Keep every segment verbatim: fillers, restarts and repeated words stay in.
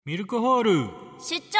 ミルクホール出張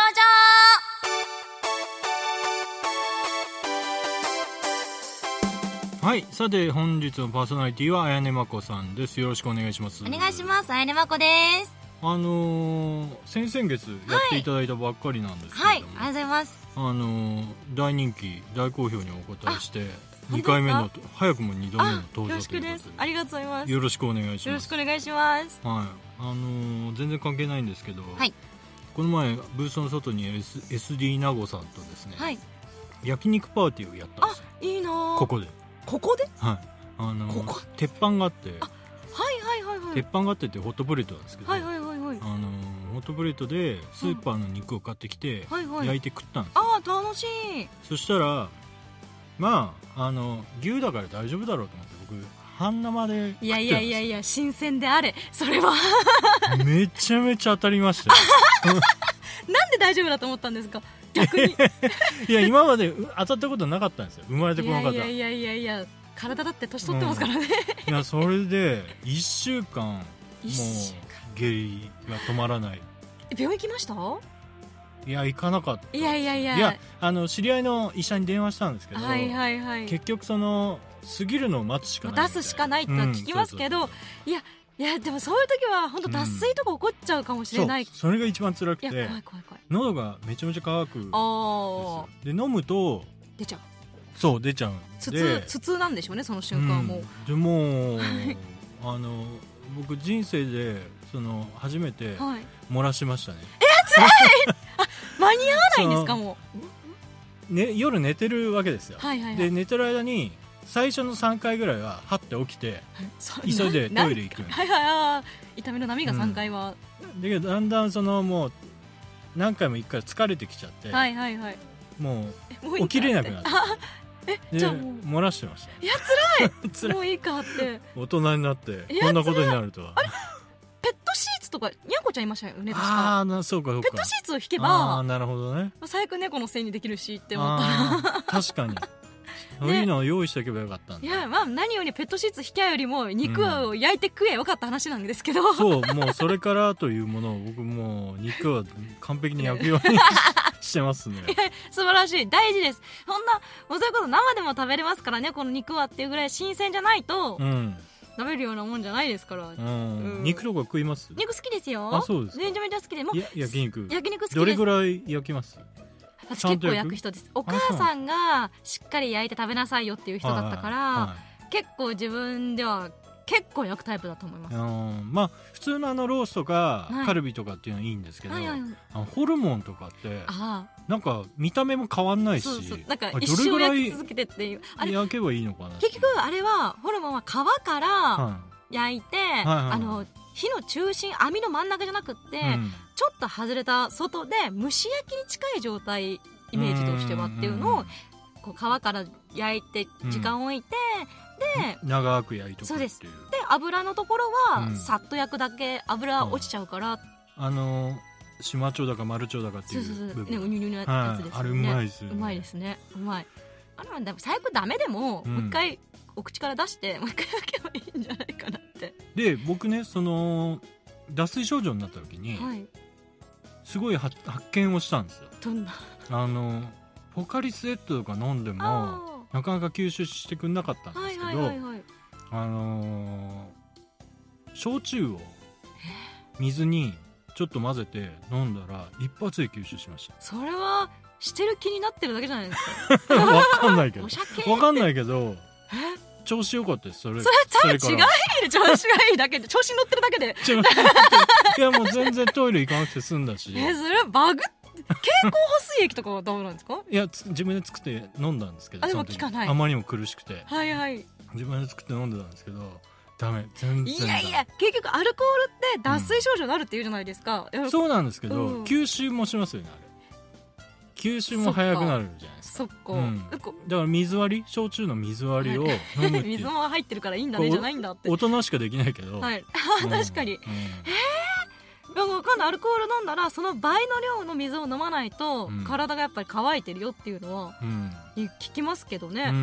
所。はい、さて本日のパーソナリティはあやねまこさんです。よろしくお願いします。 お願いします。あやねまこです。 あのー、先々月やっていただいたばっかりなんですけれども、 はい、はい、ありがとうございます。 あのー、大人気大好評にお答えしてにかいめの早くもにどめの登場ということで、よろしくです。 ありがとうございます。 よろしくお願いします。 よろしくお願いします。 はい、あのー、全然関係ないんですけど、 はい、この前ブースの外に エスディー 名護さんとですね、 はい、 焼肉パーティーをやったんですよ。 あ、いいな。 ここでここではい、あのー、 ここ鉄板があって、 あ、はいはいはいはい、 鉄板があってってホットプレートなんですけど、 はいはいはいはい、 あのー、ホットプレートでスーパーの肉を買ってきて、 はいはい、 焼いて食ったんですよ。 あー、楽しい。 そしたらまああの牛だから大丈夫だろうと思って僕半生で食ってたんですよ。 いやいやいやいや、新鮮であれそれはめちゃめちゃ当たりましたよなんで大丈夫だと思ったんですか逆にいや今まで当たったことなかったんですよ、生まれてこの方。 いやいやいやいや、体だって年取ってますからね、 うん、いやそれでいっしゅうかんもう下痢が止まらない。 病院行きました？ いや行かなかった。 いやいやいや、 いやあの知り合いの医者に電話したんですけど、 はいはいはい、 結局その過ぎるのを待つしかない、 出すしかないって聞きますけど、うん、そうそうそう、いやいやでもそういう時は本当脱水とか起こっちゃうかもしれない、 うん、そう、それが一番辛くて、 いや怖い怖い怖い、 喉がめちゃめちゃ乾くんですよ。で飲むと出ちゃう、 そう出ちゃうんで、 頭痛なんでしょうねその瞬間はもう、うん、 でもあの僕人生でその初めて漏らしましたね、 はい、え辛いあ間に合わないんですかもう、ね、夜寝てるわけですよ、 はいはいはい、 で寝てる間に最初のさんかいぐらいははって起きて急いでトイレ行くんです。 はいはい、痛みの波がさんかいは、 うん、だけどだんだんそのもう何回もいっかい疲れてきちゃって、 はいはいはい、 もう起きれなくなって、 えじゃあもう漏らしてました。 いや辛いもういいかって大人になってこんなことになるとは。 あれペットシーツとかにゃんこちゃんいましたよね確か。 ああそうかそうか、 ペットシーツを引けば、 あなるほどね、 最悪猫のせいにできるしって思ったら確かにそういうのを用意しておけばよかったんだ。 いや、まあ、何よりペットシーツ引きゃよりも肉を焼いて食えよかった話なんですけど、うん、 そうもうそれからというものを僕もう肉は完璧に焼くようにしてますね。 いや素晴らしい、大事です。そんなもうそういうこと生でも食べれますからね、この肉はっていうぐらい新鮮じゃないと、うん、食べるようなもんじゃないですから、うんうん、肉とか食います？ 肉好きですよ。 あそうですか。 めちゃめちゃ好きでもや焼肉焼肉好きです。 どれぐらい焼きます？ 私結構焼く人です。お母さんがしっかり焼いて食べなさいよっていう人だったから、はいはい、結構自分では結構焼くタイプだと思います。 まあ普通のあのロースとかカルビとかっていうのはいいんですけど、はいはいはい、あのホルモンとかってなんか見た目も変わんないし、 そうそう、なんか一生焼き続けてっていう、 あれ焼けばいいのかな。 結局あれはホルモンは皮から焼いて、はいはいはい、あの火の中心網の真ん中じゃなくって、うん、ちょっと外れた外で蒸し焼きに近い状態イメージとしてはっていうのをこう皮から焼いて時間を置いて、うん、で長く焼いとくっていう。 そうです。で油のところはさっと焼くだけ、油落ちちゃうから、うん、 あの島町だか丸町だかっていう部分、 そうそうそう、ね、うにゅうにゅのやつですよね、はい、 あれうまいですよね。 うまいですね、うまい。あれはでも最悪ダメでも、うん、もう一回お口から出してもう一回焼けばいいんじゃないかなって。で僕ねその脱水症状になった時に、はい、すごい発見をしたんですよ。 どんな？ あのポカリスエットとか飲んでもなかなか吸収してくれなかったんですけど、はいはいはいはい、あのー、焼酎を水にちょっと混ぜて飲んだら一発で吸収しました。 それはしてる気になってるだけじゃないですか。 わかんないけどお酒わかんないけど調子良かったです。それそれは多分違い調子がいいだけで調子に乗ってるだけでいやもう全然トイレ行かなくて済んだしえそれはバグ経口補水液とかはダメなんですか？ いや自分で作って飲んだんですけど、 あでも効かない、 あまりにも苦しくて、 はいはい、 自分で作って飲んでたんですけどダメ、全然ダメ。 いやいや結局アルコールって脱水症状になるっていうじゃないですか、 うん、そうなんですけど、うん、吸収もしますよね。あれ吸収も早くなるじゃないですか。 そっか、 うん、だから水割り焼酎の水割りを飲むっていう水も入ってるからいいんだねじゃないんだって大人しかできないけど、 はい、確かに、うん、えー、でも分かんない。アルコール飲んだらその倍の量の水を飲まないと、うん、体がやっぱり乾いてるよっていうのは、うん、聞きますけどね、うん、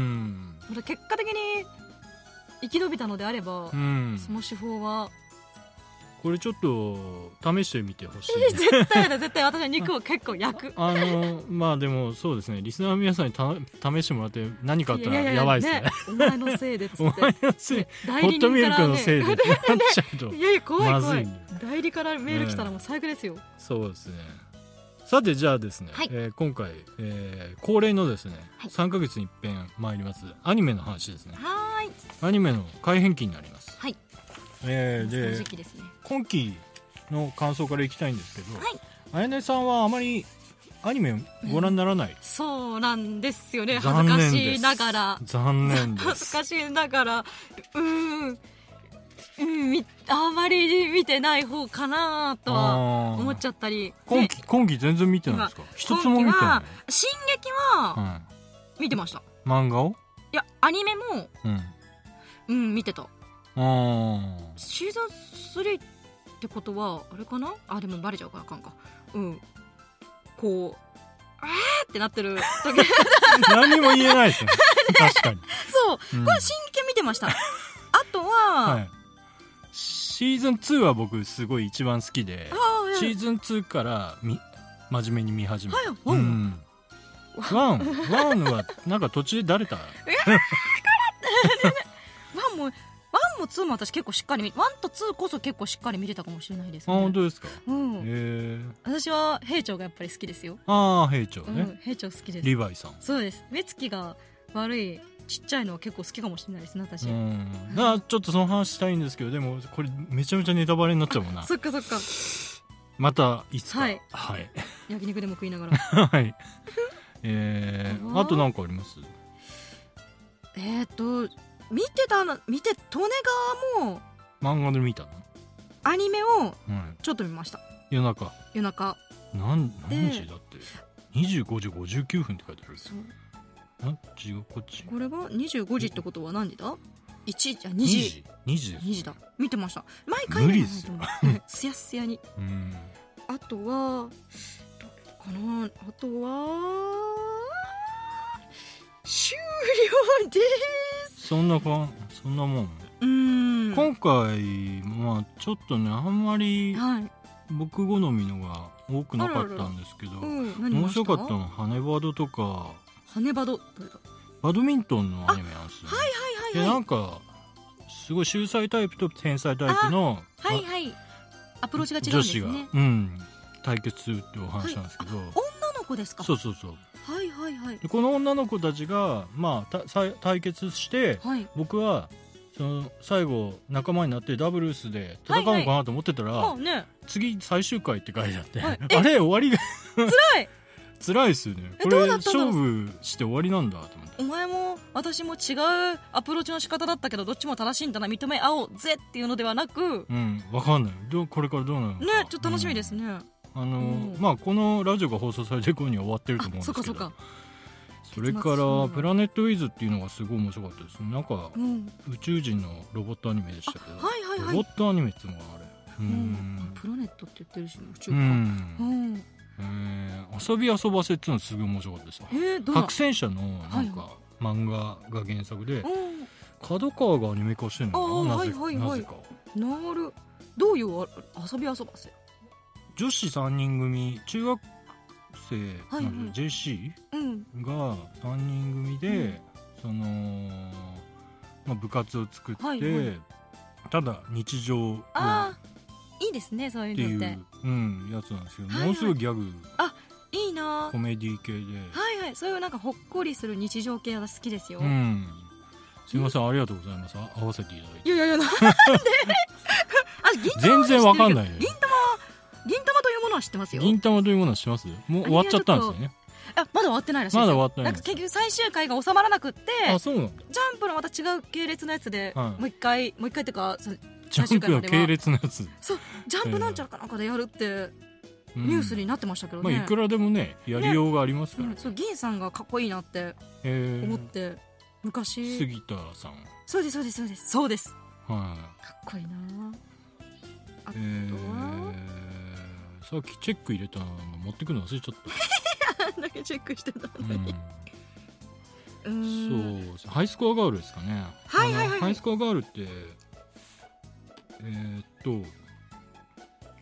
結果的に生き延びたのであれば、うん、その手法はこれちょっと試してみてほしい、 えー、絶対だ絶対私は肉を結構焼くあのまあでもそうですねリスナーの皆さんにた試してもらって何かあったらやばいですね。 いやいやいやねお前のせいでっつってお前のせい、ね、ホットミルクのせいでってなっちゃうと、 いやいや怖い怖い、 まずい代理からメール来たらもう最悪ですよ、ね、 そうですね。さてじゃあですね、はい、えー、今回、えー、恒例のですね、はい、さんかげつに一遍参りますアニメの話ですね。 はい、 アニメの改編期になります。 はい、 えー、で、 時期ですね、 今期の感想からいきたいんですけど、はい、あやねさんはあまりアニメご覧にならない、うん、 そうなんですよね。恥ずかしいながら残念です恥ずかしいながらうーんうん、あまり見てない方かなとは思っちゃったり。 今期今期全然見てないですか？一つも見てない。 進撃は見てました、 うん、漫画をいやアニメも、うんうん、見てた。 あシーズンスリーってことはあれかなあ、でもバレちゃうからあかんか。うんこうあーってなってる時何も言えないですね確かにそう、うん、これ進撃見てましたあとは、はい、 シーズンツーは僕すごい一番好きで、シーズンツーからみ真面目に見始めた、はいうん、ワンワンはなんか途中でだれたワンもワンもツーも私結構しっかり見ワンとツーこそ結構しっかり見れたかもしれないですね。 あ、本当ですか、 うん、 へ私は兵長がやっぱり好きですよ。 ああ兵長ね、うん、 兵長好きです。 リヴァイさん。 そうです。目つきが悪いちっちゃいのは結構好きかもしれないですね私。うん、 だからちょっとその話したいんですけど、でもこれめちゃめちゃネタバレになっちゃうもんな。 そっかそっか。 またいつか、 はい、 はい、 焼肉でも食いながらはいえー、あと何かあります？ えーと見てたの見て利根川も漫画で見たの？ アニメをちょっと見ました、 うん、夜中夜中何何時だってにじゅうごじごじゅうきゅうふんって書いてある。そうあ違うこっち。 これがにじゅうごじってことは何時だ？いちじゃにじにじです。 にじだ。見てました。毎回無理ですよすやすやに。 うんあとはどれかな。あとは終了です。 そんなかそんなもん。うん今回まあちょっとねあんまり僕好みのが多くなかったんですけど、はいうん、面白かったのはハネバドとか。 ハネバドバドミントンのアニメなんですよ。 はいはいはい、はい、 でなんかすごい秀才タイプと天才タイプのはいはいアプローチが違うんですね。 女子が、うん、対決するっていうお話なんですけど、はい、 女の子ですか？ そうそうそう。 はいはいはい。 でこの女の子たちが、まあ、対決して、はい、僕はその最後仲間になってダブルスで戦うのかなと思ってたら、はいはいね、次最終回って書いてあって、はい、あれ終わりが辛い辛いっすよね。これ勝負して終わりなんだと思って。 お前も私も違うアプローチの仕方だったけどどっちも正しいんだな認め合おうぜっていうのではなく、 うん分かんないどこれからどうなるのかね。ちょっと楽しみですね、うん、 あのーうん、まあこのラジオが放送されてる頃には終わってると思うんですけど、そっかそっか。それからプラネットウィズっていうのがすごい面白かったですね。なんか、うん、宇宙人のロボットアニメでしたけど、はいはいはい、ロボットアニメっていうのがあれ、うん、 プラネットって言ってるし宇宙か、うんうんえー、遊び遊ばせっていうのはすごい面白かったです。えー、白戦車のなんか漫画が原作で、はい、角川がアニメ化してるのかな、なぜ、はいはいはい、なぜか。なるどういう遊び遊ばせ？ 女子さんにん組中学生、はいはい、ジェーシー がさんにん組で、うん、その、まあ、部活を作って、はいはい、ただ日常をあいいですねそういうのって、 うん、やつなんですけど、はいはい、ものすごいギャグあいいなコメディ系ではいはいそういうなんかほっこりする日常系が好きですよ、 うん、すいませんありがとうございます合わせていただいて。 いやいやいやなんであ銀全然わかんないね。 銀玉銀玉というものは知ってますよ。 銀玉というものは知ってます？もう終わっちゃったんですよね。 あまだ終わってないらしいですよ。 まだ終わってないんです。 なんか結局最終回が収まらなくってあそうなんだ。 ジャンプのまた違う系列のやつで、はい、もう一回もう一回っていうかジャンプの系列のやつそうジャンプなんちゃらかなんかでやるってニュースになってましたけどね、 うんまあ、いくらでもねやりようがありますから、ねうん、そう銀さんがかっこいいなって思って、昔杉田さんそうですそうですそうですそうです、 はい、 かっこいいなあとは、えー、さっきチェック入れたの持ってくるの忘れちゃったあんだけチェックしてたのに、 うん、そうハイスコアガールですかね。 はいはいはい、 ハイスコアガールってえー、っと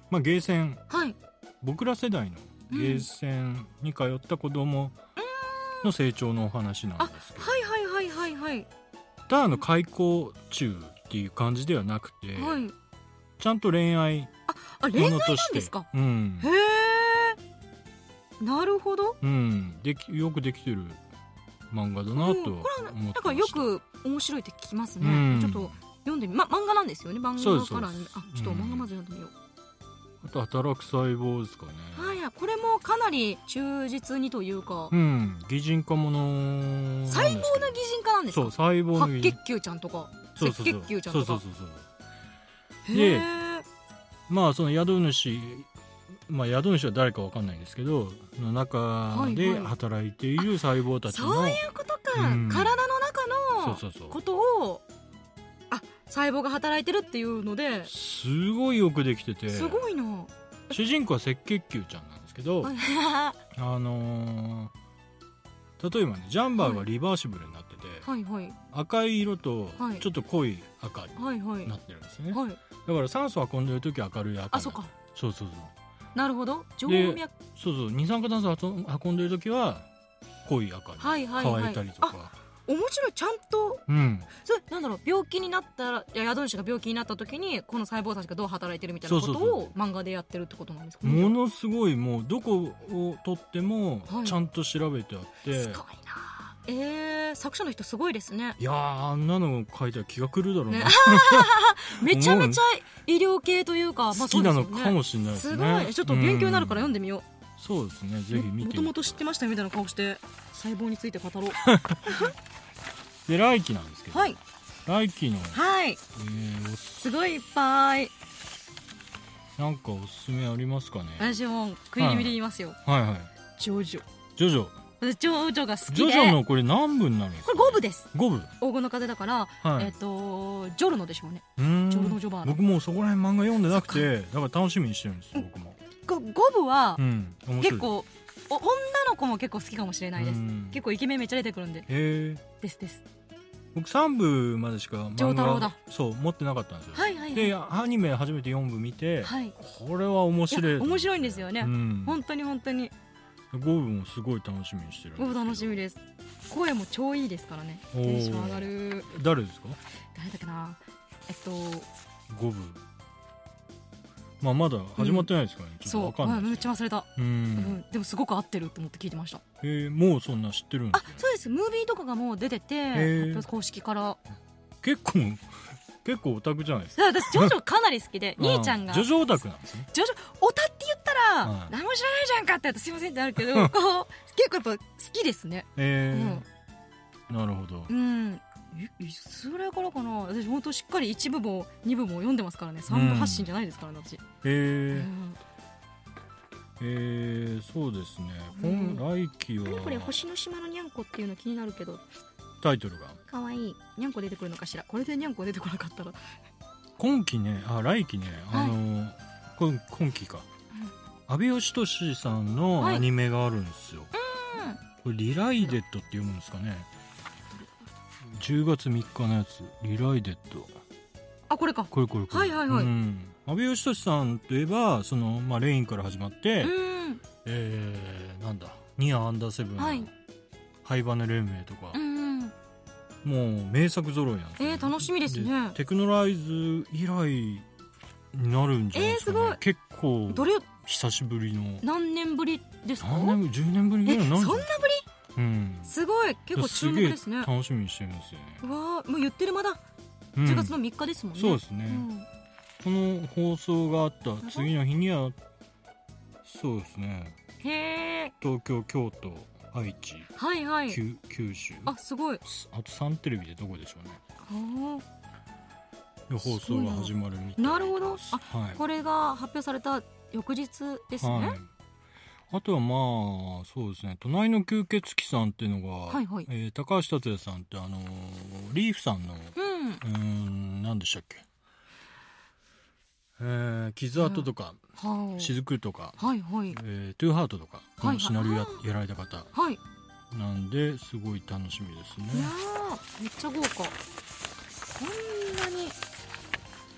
まあ、ゲーセン、 はい、 僕ら世代のゲーセンに通った子供の成長のお話なんですけど、 はいはいはいはいはい。 ただの開口中っていう感じではなくて、はい、ちゃんと恋愛ものとして、ああ恋愛なんですか、 うん、 へえ、なるほど、 うん、できよくできてる漫画だなと思ってました。うん、これはなんかよく面白いって聞きますね、うん、ちょっと読んでみ、ま、漫画なんですよね、漫画からに、あ、ちょっと漫画まず読んでみよう、 うん、あと働く細胞ですかね。 はい、これもかなり忠実にというか、 うん、擬人化もの細胞の擬人化なんですか。 そう、細胞の擬人、 白血球ちゃんとか赤血球ちゃんとか、 そうそうそうそう。で、まあその宿主、まあ、宿主は誰かわかんないんですけどの中で働いている細胞たちの、 はいはい、そういうことか、うん、体の中のことを、あ、細胞が働いてるっていうので、 すごいよくできてて、 すごいな。 主人公は赤血球ちゃんなんですけどあのー、例えばね、ジャンバーがリバーシブルになってて、はいはい、赤い色とちょっと濃い赤になってるんですよね、はいはい、だから酸素運んでるときは明るい赤になって、あ、そうか、そうそうそう、 なるほど、静脈、 そうそう、二酸化炭素運んでるときは濃い赤に変えたりとか、はいはいはい、 面白い、ちゃんと、うん、それなんだろう、病気になったら、いや宿主が病気になった時にこの細胞たちがどう働いてるみたいなことを漫画でやってるってことなんですかね。 ものすごい、もうどこを取ってもちゃんと調べてあって、はい、すごいな。 えー、作者の人すごいですね。 いやー、あんなの書いたら気が狂うだろうな、ね、 めちゃめちゃ医療系というか、まあ、 好きなのかもしれないですね。 すごい、ちょっと勉強になるから読んでみよう、 うん、そうですね、ぜひ見てみて。 もともと知ってましたみたいな顔して細胞について語ろうで、来期なんですけど、はい、来期の、 はい、えー、すごいいっぱい、 なんかおすすめありますかね。 私も食い気味で言いますよ、 はい、はいはい、 ジョジョ、 ジョジョ、 ジョジョが好きで。 ジョジョのこれ何部になるんですか。 これごぶです。 ごぶ、 黄金の風だから、はい、えっ、ー、とジョルノでしょうね。 うーん、 ジョルノジョバーナ。 僕もうそこら辺漫画読んでなくて、だから楽しみにしてるんですよ、僕も。 ごぶは、うん、結構お女の子も結構好きかもしれないです。結構イケメンめっちゃ出てくるんで。へー、ですです。 僕さんぶまでしか漫画、そう持ってなかったんですよ、 はいはいはい、 でアニメ初めてよんぶ見て、はい、これは面白い、 面白いんですよね、うん、本当に本当に。 ごぶもすごい楽しみにしてるんですけど。 ごぶ楽しみです。声も超いいですからね。テンション上がる。 誰ですか。 誰だっけな、えっとごぶ、まあ、まだ始まってないですからね、うん、ちょっと分かんない、 そう、めっちゃ忘れた、うん、うん、でもすごく合ってると思って聞いてました。 えー、もうそんな知ってるんですか。 あ、そうです、ムービーとかがもう出てて、公式から。 結構結構オタクじゃないですか。 私ジョジョかなり好きで兄ちゃんがジョジョオタクなんですね。 ジョジョオタって言ったら、はい、何も知らないじゃんかって言うとすいませんってあるけどこう結構やっぱ好きですね。えー、うん、なるほど。 うん、いつぐらいからかな。私本当しっかりいちぶもにぶも読んでますからね。さんぶ発信じゃないですからね、私。へえー、うんえー、そうですね、うん、来期はこれ星の島のにゃんこっていうの気になるけど、 タイトルがかわいい。にゃんこ出てくるのかしら。これでにゃんこ出てこなかったら今期ね、あ、来期ね、あのーはい、今, 今期か、うん、阿部寛さんのアニメがあるんですよ、はい、これリライデットって読むんですかね。じゅうがつみっかのやつ、リライデット。 あ、これか。 これこれこれ、はいはいはい、うん、阿部寛さんといえばその、まあ、レインから始まって、うん、えー、なんだニア・アンダーセブン、はい、ハイバネ連盟とか、うん、もう名作揃いなんですよ、ね。えー、楽しみですね。テクノライズ以来になるんじゃないですかね。えー、すごい。結構どれ久しぶりの。何年ぶりですか。何年じゅうねんぶりぐらいになるんじゃない。そんなぶり、うん、すごい。結構注目ですね。楽しみにしてるんですよね。うわー、もう言ってる間だ。じゅうがつのみっかですもんね、うん、そうですね、うん、この放送があった次の日にはそうですね、へー、東京、京都、愛知、はいはい、九州、あ、すごい。あとサンテレビでどこでしょうね。で放送が始まるみたいな。なるほど。あ、はい、これが発表された翌日ですね、はい。あとはまあそうですね、隣の吸血鬼さんっていうのが、はいはい、えー、高橋達也さんってあのー、リーフさんの、うんうーん、何でしたっけ、えー、傷跡とか、うん、雫とか、はいはい、えー、トゥーハートとかのシナリオ や,、やられた方、はい、なんですごい楽しみですね。いやめっちゃ豪華。こんなに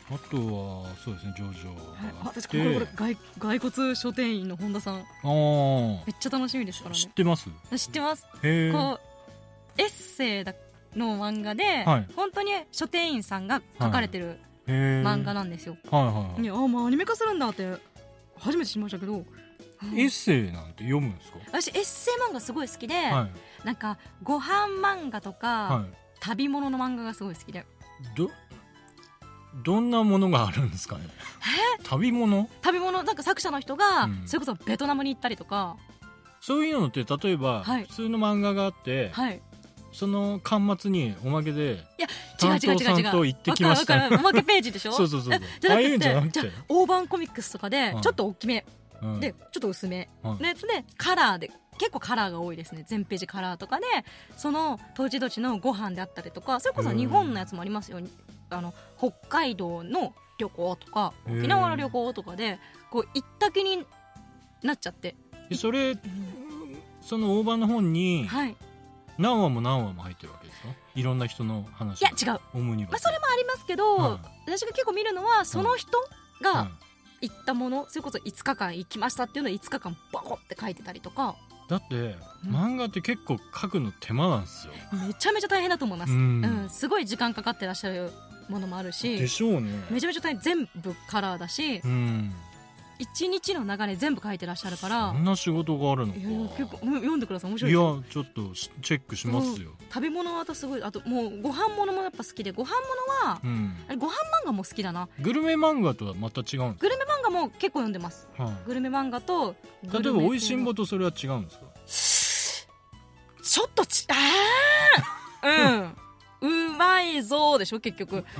あとはそうですね、ジョジョ、はい、 私これこれ外骸骨書店員の本田さん、あめっちゃ楽しみですからね。 知ってます？ 知ってます。 へこうエッセイの漫画で、はい、本当に書店員さんが書かれてる漫画なんですよ。 はいはいはい、 あもうアニメ化するんだって初めて知りましたけど、 エッセイなんて読むんですか？ 私エッセイ漫画すごい好きで、はい、なんかご飯漫画とか、はい、旅物の漫画がすごい好きで。 どどんなものがあるんですかね？旅物旅物なんか作者の人が、うん、それこそベトナムに行ったりとか、 そういうのって例えば、はい、普通の漫画があって、はい、その巻末におまけでいや担当さんと行ってきましたおまけページでしょそうそうそうじゃなくて、じゃ大判コミックスとかでちょっと大きめ、うん、でちょっと薄め、うん、でカラーで結構カラーが多いですね。全ページカラーとかでその土地土地のご飯であったりとか、それこそ日本のやつもありますよ。あの北海道の旅行とか沖縄の旅行とかでこう一択になっちゃって、 それ、うん、その大判の本に何話も何話も入ってるわけですか？いろんな人の話。 いや違う、 オムニバス、 まあ、それもありますけど、はい、私が結構見るのはその人が行ったもの、それこそいつかかん行きましたっていうのをいつかかんバコって書いてたりとか。 だって、うん、漫画って結構書くの手間なんですよ。 めちゃめちゃ大変だと思います、うんうん、すごい時間かかってらっしゃるものもあるし。 でしょうね。 めちゃめちゃ大変、全部カラーだし、うん、一日の流れ全部書いてらっしゃるから。 そんな仕事があるのか。 いや結構読んでください、面白いですよ。 いやちょっとチェックしますよ、うん、 食べ物はすごい。あともうご飯物もやっぱ好きで、ご飯物は、うん、ご飯漫画も好きだな。 グルメ漫画とはまた違うんですか？グルメ漫画も結構読んでます、はい、グルメ漫画と例えばおいしんぼとそれは違うんですか？ ちょっとちあーうんうまいぞでしょ結局、うん、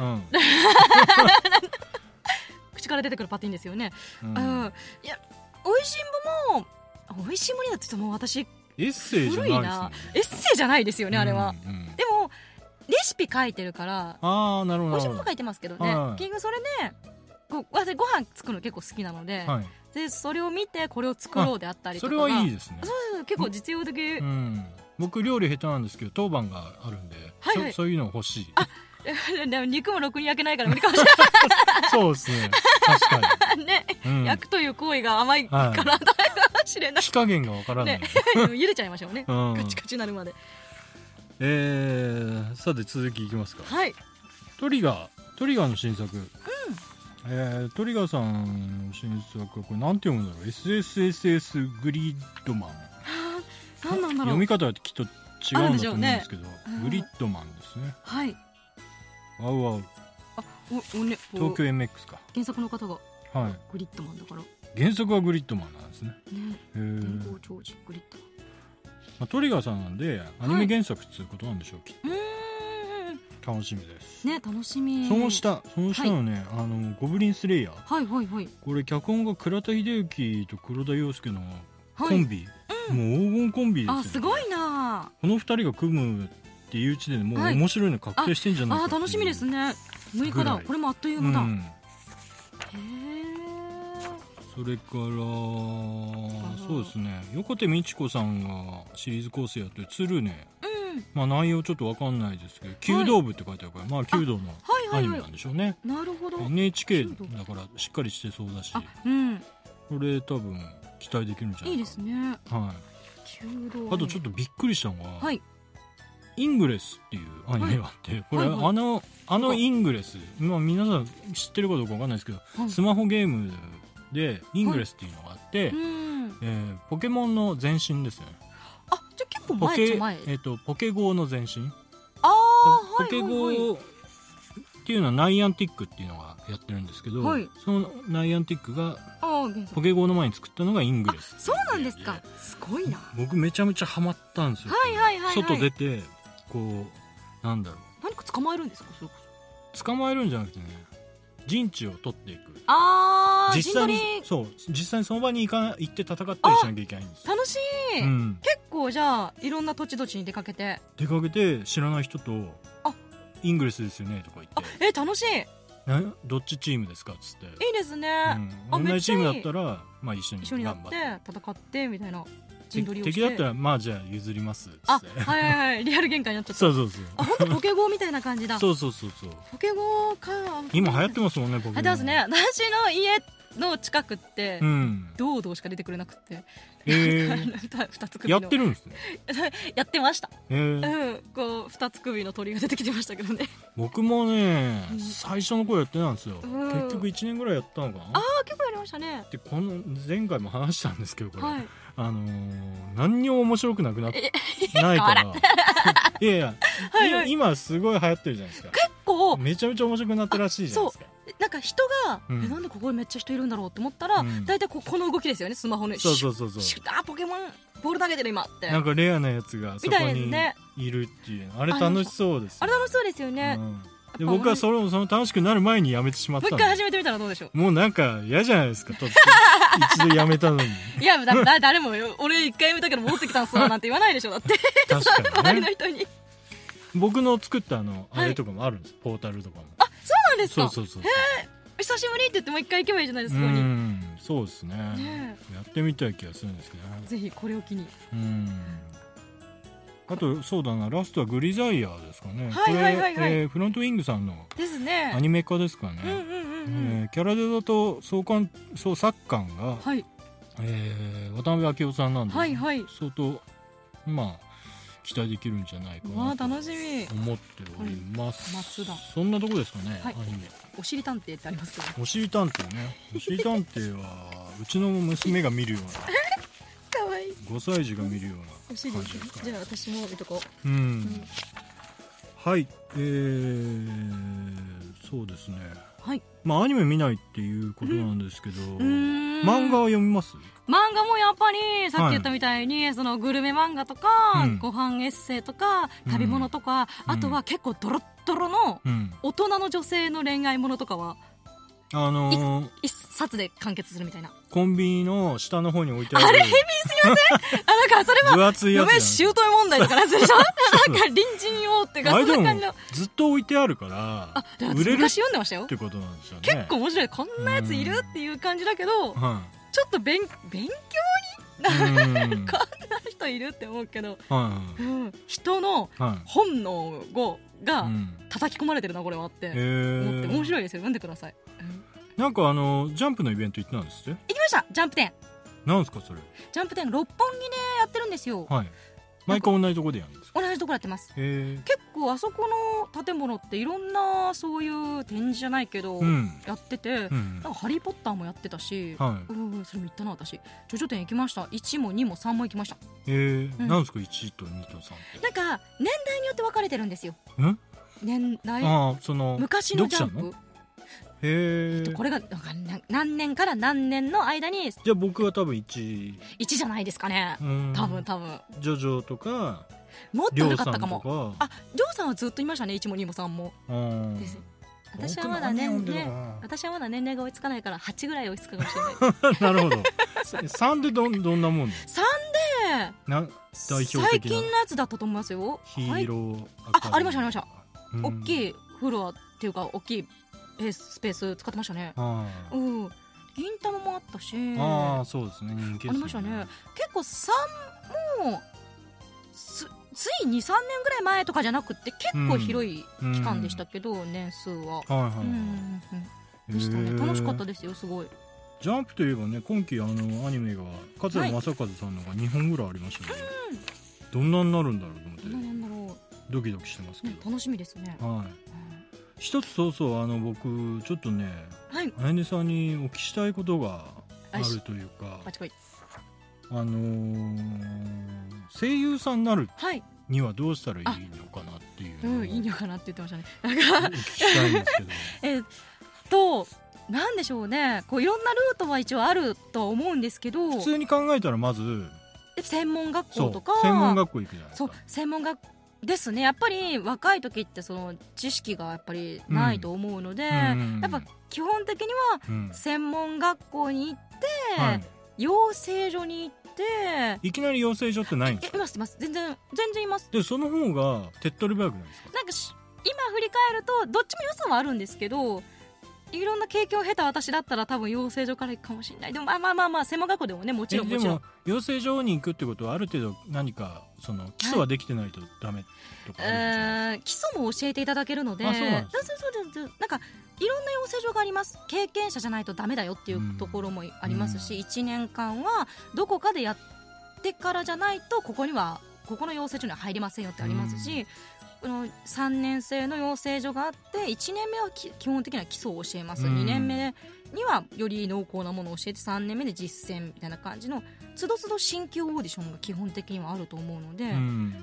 口から出てくるパティンですよね、うんうん、いやおいしんぼもおいしんぼになって言っても私エッセイじゃないですね。 エッセイじゃないですよねあれは、うんうん、でもレシピ書いてるから。 あなるほど。 おいしんぼも書いてますけどね、はい、結局それでご私ご飯作るの結構好きなので、はい、でそれを見てこれを作ろうであったりとか。 それはいいですね。 そうそう結構実用的、うん、 僕料理下手なんですけど当番があるんで、はいはい、そ, そういうの欲しい。あでも肉もろくに焼けないから無理かもしれないそうですね、確かにね、うん、焼くという行為が甘いからかもしれない。 火加減がわからない、ね、 茹でちゃいましょうね、うん、カチカチになるまで。 えー、さて続きいきますか。 はい。 トリガートリガーの新作、うんえー、トリガーさんの新作はこれなんて読むんだろう。 エスエスエスエス グリッドマン。 何なんだろう。 読み方はきっと違うんだと思うんですけど、ねうん、グリッドマンですね。 はい。 ワウワウ。 あおお、ね、 東京 エムエックス か。 原作の方が、 はい、 グリッドマンだから。 原作はグリッドマンなんですね。 ね電光長寿グリッドマン。 まあ、トリガーさんなんでアニメ原作っていうことなんでしょう、はい、きっと。うーん楽しみですね。楽しみ。 その下その下のね、はい、あのゴブリンスレイヤー。 はいはいはい。 これ脚本が倉田秀幸と黒田洋介のコンビ、はいうん、もう黄金コンビですよね。 あすごいな。 このふたりが組むっていう時点でもう面白いの確定してんじゃないかっていう。 ああ楽しみですね。むいかだ。これもあっという間だ、うん、へえ。 それからそうですね、横手美智子さんがシリーズ構成やってる鶴ね、うんまあ、内容ちょっと分かんないですけど弓道部って書いてあるから、はい、まあ弓道のアニメなんでしょうね、はいはいはい、なるほど。 エヌエイチケー だからしっかりしてそうだし、あ、うん、これ多分期待できるんじゃないか。いいですね、はい、弓道。あとちょっとびっくりしたのが、はい、イングレスっていうアニメがあって、はい、これ、はいはい、あのあのイングレス、まあ、皆さん知ってるかどうか分かんないですけど、はい、スマホゲームでイングレスっていうのがあって、はいうんえー、ポケモンの前身ですよね。 あじゃあ結構前っちゃ前。 ポケ、えーと、ポケゴーの前身。 あポケゴーっていうのはナイアンティックっていうのがやってるんですけど、はい、そのナイアンティックがポケゴーの前に作ったのがイングレス。 そうなんですか。すごいな。 僕めちゃめちゃハマったんですよ、 はいはいはいはい、 外出てこうなんだろう、 何か捕まえるんですか。それこそ捕まえるんじゃなくてね、陣地を取っていく。 あ実際にそう実際にその場に行か行って戦ったりしなきゃいけないんですよ。 楽しい、うん、結構じゃあいろんな土地土地に出かけて出かけて知らない人とあイングレスですよねとか言って、あえ楽しい。 どっちチームですかっつって。 いいですね、 うん、同じチームだったらまあ一緒に一緒になって戦ってみたいな。 陣取りをして、 敵だったらまあじゃあ譲りますっつって、 あ、はいはいはい、リアル喧嘩になっちゃった。 そうそうそう、 あ、本当ポケゴーみたいな感じだ。 そうそうそうそう、 ポケゴーか。 今流行ってますもんね、ポケゴー。 流行ってますね。私の家の近くって、うん、ドードーしか出てくれなくて、えー、ふたつ首のやってるんですね。 やってました、 えーうん、こうふたつ首の鳥が出てきてましたけどね。 僕もね、うん、最初の頃やってたんですよ、うん、結局いちねんぐらいやったのかな。ああ、結構やりましたね。 でこの前回も話したんですけど、これ、はい、あのー、何にも面白くなくなってないからいやいや、はいはい、今すごい流行ってるじゃないですか。 結構めちゃめちゃ面白くなったらしいじゃないですか。 なんか人が、うん、えなんでここにめっちゃ人いるんだろうって思ったら、うん、大体ここの動きですよね、スマホの。 そうそうそうそう、 シュッ、あ、ポケモンボール投げてる今って、 なんかレアなやつがそこにいるっていう、あれ楽しそうですよ、 あれ楽しそうですよね、うん、 で僕はそれその楽しくなる前にやめてしまったんで、 もう一回始めてみたらどうでしょう。 もうなんか嫌じゃないですか、と一度やめたのにいやだだ誰も俺一回やめたけど戻ってきたんすわなんて言わないでしょ、だって確かに、ね、 周りの人に。 僕の作ったあのあれとかもあるんです、はい、ポータルとかも。 あ、そうなんですか。 そうそうそうそう、 へー、久しぶりって言ってもう一回行けばいいじゃないですか。 うん、そうです ね, ねやってみたい気がするんですけどね。 ぜひこれを機に。 うん、あとそうだな、ラストはグリザイアーですかね。 はいはいはいはい、 これ、えー、フロントウィングさんのですね、 アニメ化ですかね。キャラデザと総監総作官が、はい、えー、渡辺明夫さんなんで、はいはい、相当まあ期待できるんじゃないかなと思っております。 松田、 そんなとこですかね、 はい、アニメ。おしり探偵ってありますけど、 おしり探偵ね、おしり探偵はうちの娘が見るようなかわいいごさい児が見るような感じですかね。 じゃあ私も見とこう。 うん、うん、はい、えー、そうですね、はい、まあアニメ見ないっていうことなんですけど、うん、漫画は読みます？ 漫画もやっぱりさっき言ったみたいに、はい、そのグルメ漫画とか、うん、ご飯エッセイとか旅物とか、うん、あとは結構ドロッドロの大人の女性の恋愛ものとかは、あのー、一冊で完結するみたいな。 コンビニの下の方に置いてある、 あれヘビーすいませんあ、なんかそれは分厚いやつ嫁姑問題とかなんでしょなんか隣人用っていうか、そんな感じのずっと置いてあるからあ、売れる昔読んでましたよってことなんですよね。 結構面白い、こんなやついるっていう感じだけど、うん、はい、ちょっと勉, 勉強にこんな人いるって思うけど、はいはい、うん、人の本能が叩き込まれてるなこれはって思って面白いですよ。読んでください。うん、 なんかあのジャンプのイベント行ってたんですって。 行きました、ジャンプ展。 なんですかそれ。 ジャンプ展六本木でやってるんですよ。はい、 毎回同じとこでやるんですか。 同じとこやってます。結構あそこの建物っていろんなそういう展示じゃないけど、うん、やってて、うん、なんかハリーポッターもやってたし、はい、うん、それも行ったな私。ジョジョ展行きました。いちもにもさんも行きました。 えーうん、なんですかいちとにとさんって。 なんか年代によって分かれてるんですよ。 ん年代、 あ、その昔のジャンプ。 へー、 これが何年から何年の間に。 じゃあ僕は多分いち。いちじゃないですかね。多分多分ジョジョとかもっと良かったかも。あ、りょうさんはずっといましたね。いちもにもさんもです。私はまだ年齢私はまだ年齢が追いつかないからはちぐらい追いつくかもしれないなるほどさんで ど, どんなもんさんでな代表的な最近のやつだったと思いますよ。 ヒーロー、はい、 あ, ありましたありました。大きいフロアっていうか大きいスペース使ってましたね。うん、銀玉もあったし、 ああそうですね、人気ですね。 ありましたね。結構さんもつ, つい にさんねんぐらい前とかじゃなくて結構広い期間でしたけど、うん、年数は、はいはいはい、うんうん、でしたね。楽しかったですよ、すごい。 ジャンプといえばね、今期あのアニメが桂正和さんのがにほんぐらいありましたけど、はい、どんなになるんだろうと思って、どんなんだろう、ドキドキしてますけど、 うん、楽しみですね。はい、うん、 一つそうそうあの僕ちょっとね、はい、あやねさんにお聞きしたいことがあるというか、あのー、声優さんになるにはどうしたらいいのかなっていうのを、 うん、いいのかなって言ってましたね。 お聞きしたいんですけどえっとなんでしょうね、こういろんなルートは一応あるとは思うんですけど、 普通に考えたらまず専門学校とか、 専門学校行くじゃないですか。 そう専門学校ですね。やっぱり若い時ってその知識がやっぱりないと思うので、うん、やっぱ基本的には専門学校に行って、うん、はい、養成所に行っていきなり養成所ってないんですか。 いますいます、全然全然います。 でその方が手っ取り早くないですか。 なんか今振り返るとどっちも良さはあるんですけど、 いろんな経験を経た私だったら多分養成所から行くかもしれない。でもまあまあまあまあ専門学校でもね、もちろんもちろん。 でも養成所に行くってことはある程度何かその基礎はできてないとダメとかあるんじゃないですか。 基礎も教えていただけるので、 あ、そうなんですか。 そうそうそう、なんかいろんな養成所があります。経験者じゃないとダメだよっていうところもありますし、うん、いちねんかんはどこかでやってからじゃないとここにはここの養成所には入りませんよってありますし、このさんねん生の養成所があっていちねんめは基本的には基礎を教えます、うん、にねんめにはより濃厚なものを教えてさんねんめで実践みたいな感じのつどつど新規オーディションが基本的にはあると思うので、うん、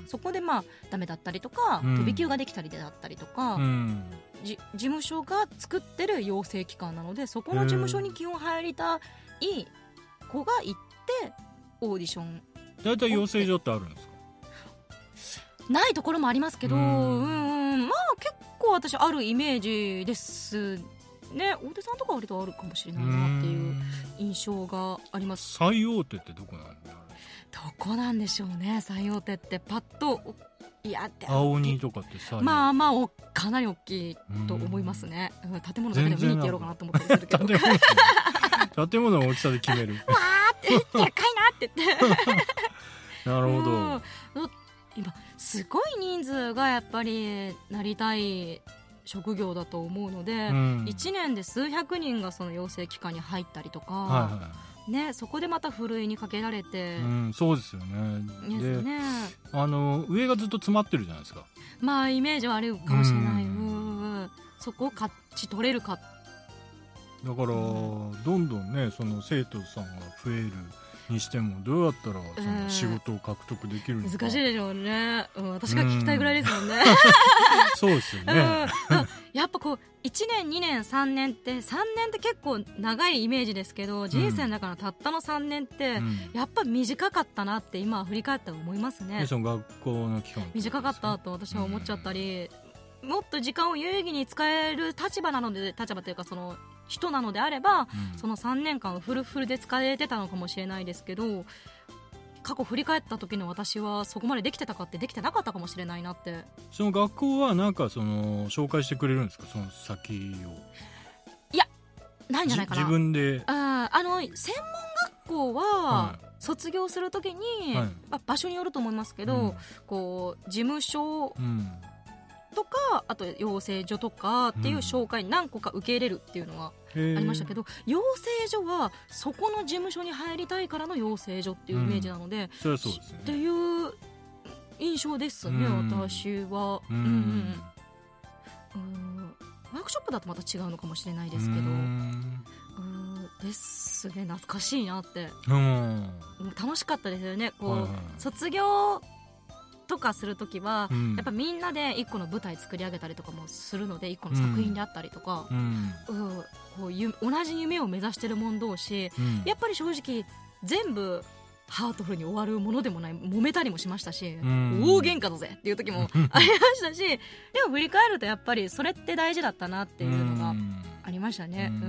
そこでまあダメだったりとか、うん、飛び級ができたりだったりとか、うん、じ事務所が作ってる養成機関なのでそこの事務所に基本入りたい子が行ってオーディション。 だいたい養成所ってあるんですか？ ないところもありますけど、うん、うんまあ結構私あるイメージですね。大手さんとか割とあるかもしれないなっていう印象があります。 最大手ってどこなんだろう。 どこなんでしょうね。最大手ってパッといやって青鬼とかってさ、 まあまあおかなり大きいと思いますね。うん、建物だけで見に行ってやろうかなと思ったりするけど建物の大きさで決めるわーってでっかいなって言ってなるほど、 うん今すごい人数がやっぱりなりたい職業だと思うので、うん、いちねんで数百人がその養成機関に入ったりとか、はいはいね、そこでまたふるいにかけられて、 うん、そうですよね。 ですね。 あの上がずっと詰まってるじゃないですか。 まあイメージはあるかもしれない、うん、そこを勝ち取れるか。 だから、うん、どんどんねその生徒さんが増えるにしてもどうやったらその仕事を獲得できるのか、 難しいでしょうね、うん、私が聞きたいぐらいですもんね、うん、 そうですよね、 うん、やっぱこういちねんにねんさんねんってさんねんって結構長いイメージですけど人生の中のたったのさんねんって、うん、やっぱ短かったなって今振り返って思いますね。 その学校の期間短かったと私は思っちゃったり、うん、もっと時間を有意義に使える立場なので立場というかその人なのであれば、うん、そのさんねんかんをフルフルで使えてたのかもしれないですけど過去振り返った時の私はそこまでできてたかってできてなかったかもしれないなって。 その学校はなんかその紹介してくれるんですかその先を。 いやないんじゃないかな。 自分でああの専門学校は卒業する時に、はいまあ、場所によると思いますけど、うん、こう事務所、うんとかあと養成所とかっていう紹介何個か受け入れるっていうのはありましたけど、うん、養成所はそこの事務所に入りたいからの養成所っていうイメージなので、うん、 それはそうですねっていう印象ですね、うん、私は、うんうん、うんワークショップだとまた違うのかもしれないですけど、うんですね。懐かしいなって、うん、楽しかったですよねこう、はいはい、卒業とかするときは、うん、やっぱみんなで一個の舞台作り上げたりとかもするので一個の作品であったりとか、うんうん、こうゆ同じ夢を目指してる者同士、うん、やっぱり正直全部ハートフルに終わるものでもない揉めたりもしましたし、うん、大喧嘩だぜっていう時もありましたしでも振り返るとやっぱりそれって大事だったなっていうのがありましたね、うんうん、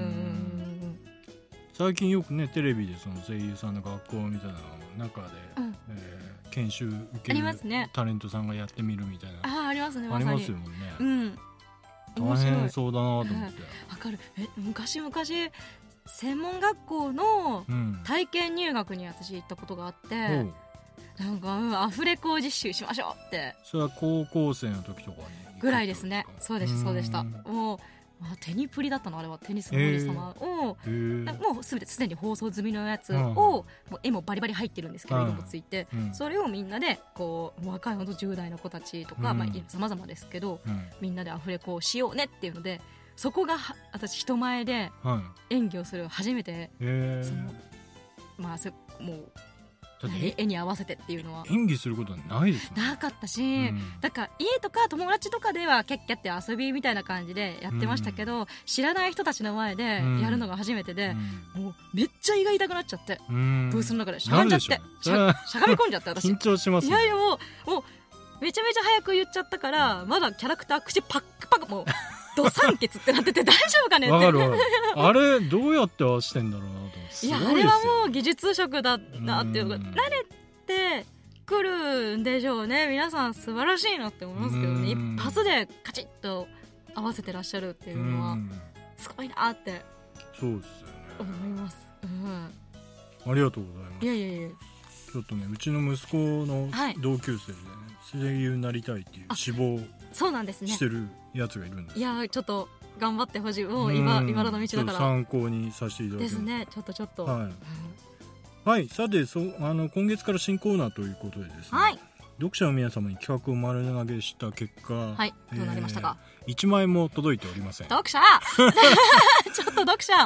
最近よくねテレビでその声優さんの学校みたいなの中で、うんえー研修受けるタレントさんがやってみるみたいなあ, あ, ありますねありますよね、うん、大変そうだなと思ってわ、 うん、かるえ昔々専門学校の体験入学に私行ったことがあって、うん、なんか、うん、アフレコ実習しましょうってそれは高校生の時とかにぐらいですね。そうでしたそうでしたもうまあ、テニプリだったのあれはテニスの王子様を、えー、もうすべてすでに放送済みのやつを、うん、もう絵もバリバリ入ってるんですけど、うん、色もついて、うん、それをみんなでこう若いほどじゅう代の子たちとか、うんまあ、様々ですけど、うん、みんなでアフレコをしようねっていうのでそこが私人前で演技をする初めて、そのまあ、そもう絵に合わせてっていうのは演技することはないですね。 なかったし、うん、だから家とか友達とかではキャッキャって遊びみたいな感じでやってましたけど、うん、知らない人たちの前でやるのが初めてで、うん、もうめっちゃ胃が痛くなっちゃって、うん、ブースの中でしゃがんじゃってしゃ, しゃがみ込んじゃって私緊張しますね。 いやいやもうもうめちゃめちゃ早く言っちゃったからまだキャラクター口パックパックもうドサンケツってなってて大丈夫かねってわかるわかるあれどうやって合わせてんだろうなと思って。 いやあれはもう技術職だなっていうのが慣れてくるんでしょうね。皆さん素晴らしいなって思いますけどね。一発でカチッと合わせてらっしゃるっていうのはすごいなってそうですよね思います、うん、 ありがとうございます。 いやいやいやちょっとねうちの息子の同級生で、ね、はい、声優になりたいっていう志望そうなんですねしてるやつがいるんです。 いやちょっと頑張ってほしい。もう今茨の道だから参考にさせていただきますですね。ちょっとちょっとはい、うん、はい、さてそあの今月から新コーナーということでですね、はい、読者の皆様に企画を丸投げした結果、 はい、どうなりましたか。 えー、いちまいも届いておりません。 読者ちょっと読者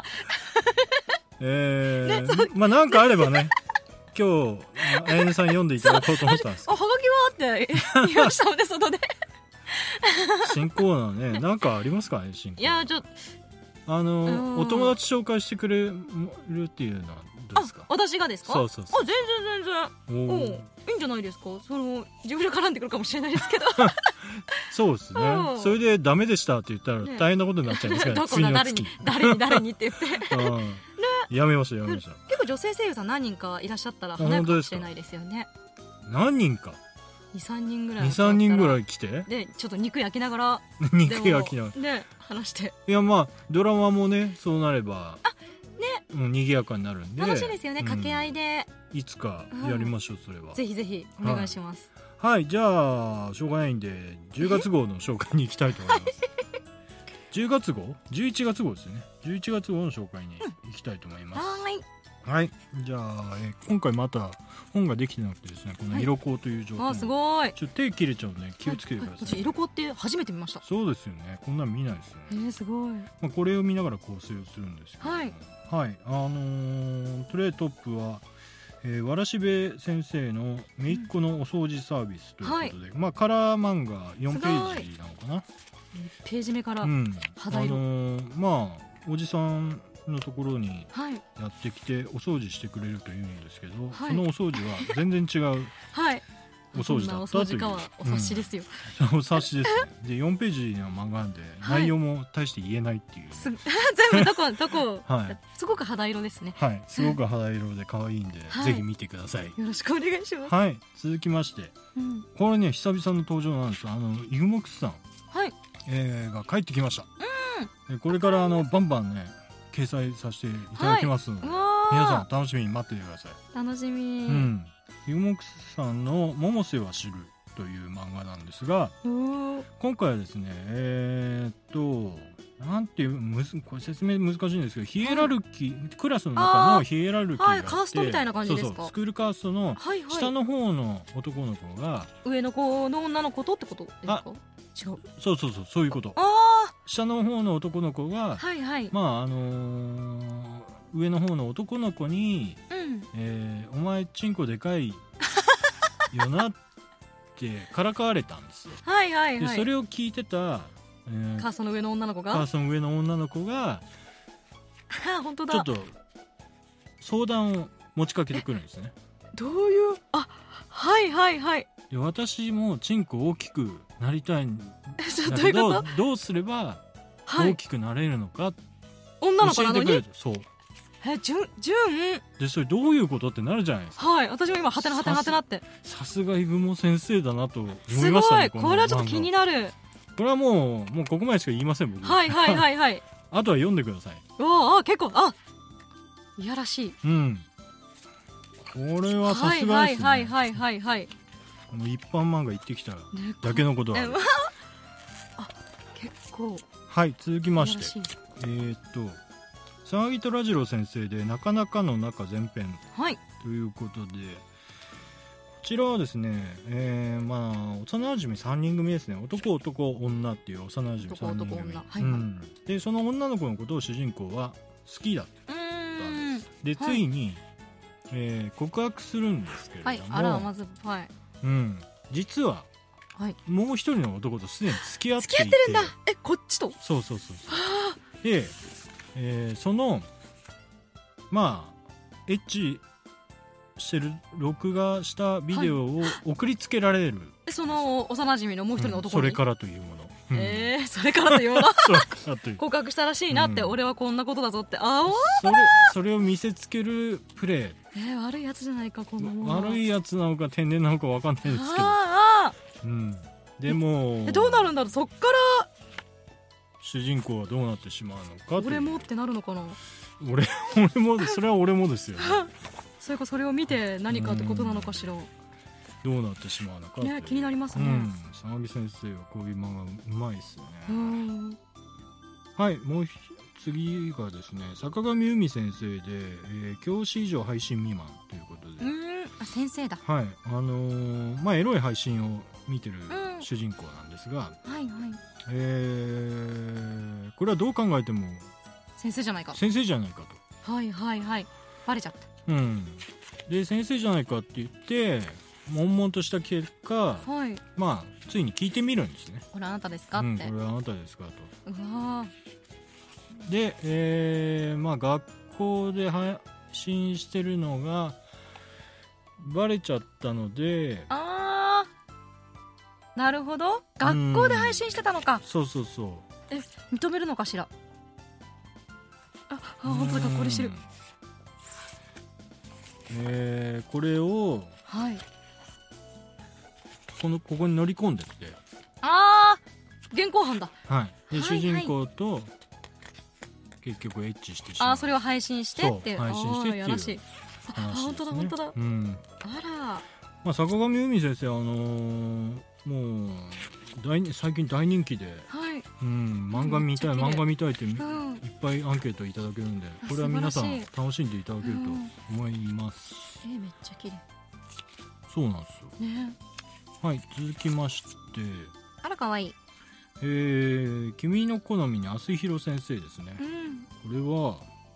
えーね、まあなんかあればね今日あやねさん読んでいただこうと思ったんですけど、 あはがきはって言いましたもんね外で新コーナーね、なんかありますかね新コーナー。いやちょっとあのお友達紹介してくれるっていうのはどうですか。 あ私がですか。 そうそうそう。 あ全然全然おおいいんじゃないですか。その自分で絡んでくるかもしれないですけどそうですね。それでダメでしたって言ったら大変なことになっちゃいますからね。 どこが誰に誰に誰にって言ってね、 やめましたやめました。 結構女性声優さん何人かいらっしゃったら華やかかもしれないですよね。 何人かにさんにんぐらいにさんにんぐらい来てでちょっと肉焼きながら肉焼きながらね話して、 いやまあドラマもねそうなればあね、 うん、賑やかになるんで楽しいですよね、うん、掛け合いでいつかやりましょう、うん、それはぜひぜひお願いします。 はい、はい、じゃあしょうがないんでじゅうがつ号の紹介に行きたいと思いますじゅうがつ号じゅういちがつ号ですね。じゅういちがつ号の紹介に行きたいと思います、 うん、はいはい、じゃあ、え今回また本ができてなくてですね、この色香という状態、はい、 あすごいちょっと手切れちゃうので気をつけてください。 私色香って初めて見ました。 そうですよね、こんなん見ないですよね。 えー、すごい、 まあ、これを見ながら構成をするんですけど、 はい、 はい、あのー、とりあえずトップは、えー、わらしべ先生のめいっ子のお掃除サービスということで、うんはい、まあカラー漫画よんページなのかな。 ページ目から肌色、うん、あのー、まあおじさんのところにやってきてお掃除してくれるというんですけど、はい、そのお掃除は全然違うお掃除だったという、はい、 お察しですよ、 うん、お察しです、ね、でよんページの漫画なんで内容も大して言えないっていう、 はい、全部どこどこ、はい、すごく肌色ですね。 はい、すごく肌色で可愛いんで、はい、ぜひ見てください。よろしくお願いします。 はい、続きまして、うん、これね久々の登場なんですよ。あのイグモックスさん、 はい、 えー、が帰ってきました、 うん、 これからあのバンバンね掲載させていただきますので、はい、皆さん楽しみに待っててください。 楽しみ、 うん、イグモックスさんの百瀬は知るという漫画なんですが、今回はですねえー、っとなんていうむずこれ説明難しいんですけど、ヒエラルキー、はい、クラスの中のヒエラルキーがあって、 はい、カーストみたいな感じですか。 そうそうスクールカーストの下の方の男の子が、はいはい、 上の子の女の子とってことですか。違う、 そうそうそうそういうこと。 あ下の方の男の子が、 はいはい、 まああのー、上の方の男の子に、 うんえー、お前チンコでかいよなってからかわれたんですよ。 はいはいはい、 でそれを聞いてた、 えー、カーストの上の女の子がカーストの上の女の子が本当だ、 ちょっと相談を持ちかけてくるんですね。 どういう、あ、はいはいはい、 で私もチンコ大きくなりたいんだけどどうすれば大きくなれるのか、はい、 女の子なのにそうえじゅんじゅんでそれどういうことってなるじゃないですか。 はい、私も今ハテナハテナハテナってさすがイグモ先生だなと思いましたね。 すごい、これはちょっと気になる。 これはもうもうここまでしか言いません僕。 はいはいはいはいあとは読んでください。 おあ結構あいやらしい。 うんこれはさすがですね。 はいはいはいはいはい、 もう一般漫画行ってきただけのことはある、ね、 あ結構はい続きましてえー、っと沢木虎次郎先生でなかなかの中前編、 はい、 ということでこちらはですね、えー、まあ幼馴染さんにん組ですね。男男女っていう幼馴染さんにん組、 男男女、はいはい、 うん、でその女の子のことを主人公は好きだったんです。でついに、はいえー、告白するんですけれども、はい、 あらまず、はいうん、実は、はい、もう一人の男とすでに付き合っていて、 付き合ってるんだ。えこっちとそうそうそうそうで、えー、そのまあエッチしてる録画したビデオを送りつけられる、はい、 その幼馴染のもう一人の男に、 うん、それからというもの、 うん、えー、それからというもの告白したらしいなって、うん、俺はこんなことだぞって、あおそれそれを見せつけるプレイ、 えー、悪いやつじゃないかこのもの。 悪いやつなのか天然なのか分かんないですけど、 ああ、 うん、でもえどうなるんだろう。そっから主人公はどうなってしまうのか。 俺もってなるのかな。 俺俺もそれは俺もですよねそれかそれを見て何かってことなのかしら。 どうなってしまうのかね、気になりますね。 さなぎ先生はこういう漫画うまいですよね。 うん、 はい、もう次がですね、坂上由美先生で、えー、教師以上配信未満ということで、 うん、あ、先生だ。 はい、あのー、まあエロい配信を見てる主人公なんですが、 うん、はいはい、 えー、これはどう考えても先生じゃないか先生じゃないかと。はいはいはい、バレちゃった。 うん、で先生じゃないかって言って悶々とした結果、はい、まあついに聞いてみるんですね。 これあなたですかって、うん、 これはあなたですかと。 うわで、えーまあ、学校で配信してるのがバレちゃったので、 あー、なるほど、学校で配信してたのか、うん、 そうそうそう。 え、認めるのかしら。ああ、本当だ、学校でしてる。 えー、これを、 はい、 このここに乗り込んでって、 あー、現行犯だ。 はい、で、 はいはい、 主人公と結局エッチしてしまう。 あ、それを配信してっていう、 配信してっていう話ですね。 あ、本当だ本当だ、 うん、 あら、 まあ、坂上由美先生、あのー、もう大最近大人気で、はい、うん、漫画見たい漫画見たいって、うん、いっぱいアンケートいただけるんで、これは皆さん楽しんでいただけると思います。 うん、えー、めっちゃ綺麗。 そうなんですよ、ね。はい、続きまして、 あら、かわいい。 えー、君の好みにあすひろ先生ですね。うん、こ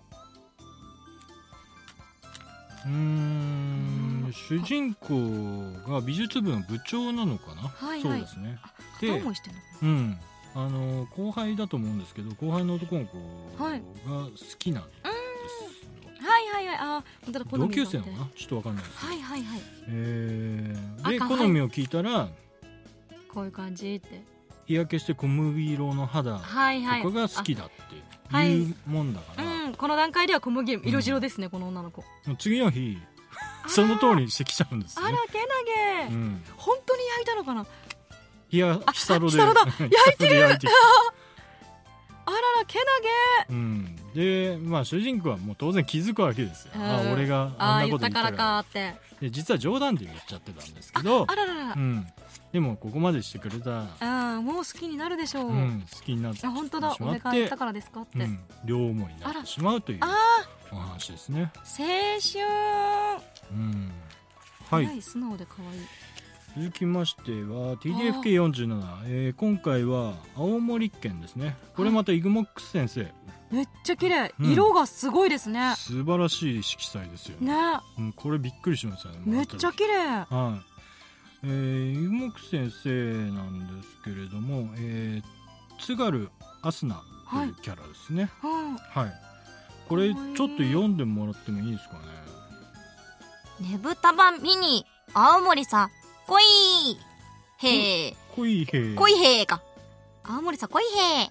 れはうーん、主人公が美術部の部長なのかな、はいはい、そうですね。 で、片思いしてんの、 うん、あの後輩だと思うんですけど、後輩の男の子が好きなんです、 はい、はいはいはい、あ、本当だ、 同級生なのかな、ちょっとわかんないですけど、 はいはいはい、 えー、で好みを聞いたら、 こういう感じって、 日焼けして小麦色の肌とかが好きだっていうもんだから、はいはい、 うん、この段階では小麦色白ですね、うん、この女の子。 次の日その通りにしてきちゃうんですね。 あら、けなげ、うん、本当に焼いたのかな。 いや、ヒサロで焼いてる焼いてるあらら、けなげ、 うん、で、まあ、主人公はもう当然気づくわけですよ。あ、俺があんなこと言ったからかって。で、実は冗談で言っちゃってたんですけど、 あ, あららら、うん、 でもここまでしてくれた、 あ、もう好きになるでしょう、うん、 好きになってしまって、 本当だ、俺が言ったからですかって、うん、 両思いになってしまうというお話ですね。 青春、 うん、はい、 素直で可愛い。 続きましては ティーディーエフケーよんじゅうなな、えー、今回は青森県ですね。これまたイグモックス先生、 めっちゃ綺麗、うん、色がすごいですね。 素晴らしい色彩ですよ ね, ね、うん、これびっくりしましたね。 めっちゃ綺麗、 はい、えー、イグモックス先生なんですけれども、えー、津軽アスナというキャラですね。はい、はい、これちょっと読んでもらってもいいですかね。 ねぶた版ミニ青森さ来いへー、 来いへー、 来いへーか、青森さ来いへ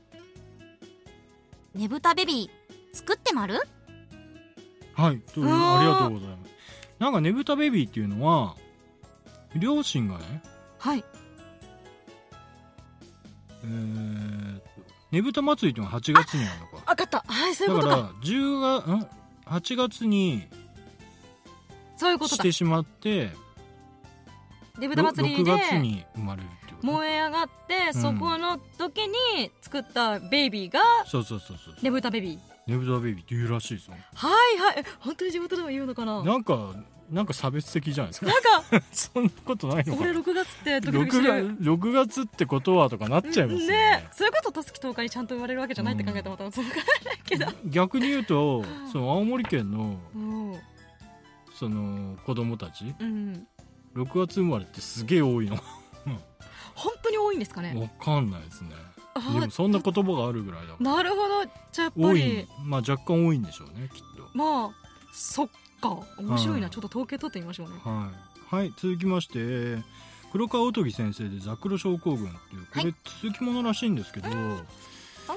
ー、ねぶたベビー作ってまる。 はいという、ありがとうございます。なんかねぶたベビーっていうのは両親がね、 はい、 えー、ねぶた祭りっていうのがはちがつにあるのか。 分かった、はい、そういうことか。 だからじゅうがつ、はちがつにそういうことだしてしまって、 ねぶた祭りでろくがつに生まれるってこと。 燃え上がって、うん、そこの時に作ったベイビーがそうそうそうそう、 ねぶたベビー、 ねぶたベビーって言うらしいですよ。 はいはい、本当に地元でも言うのかな。 なんかなんか差別的じゃないですか。 なんかそんなことないのか。 俺ろくがつってドキドキしてる。 ろくがつってことはとかなっちゃいますね。 ね、そういうこととすきとおかにちゃんと言われるわけじゃないって考えたらまたそうかないけど、 逆に言うとその青森県のその子供たち、うん、ろくがつ生まれってすげえ多いの。 本当に多いんですかね。 わかんないですね。でもそんな言葉があるぐらいだから。 なるほど、じゃあやっぱり、 まあ、若干多いんでしょうね、きっと。 まあそっか、面白いな、はい、ちょっと統計取ってみましょうね。 はい、はい、続きまして黒川おとぎ先生でザクロ症候群っていう、これ続きものらしいんですけど、はい、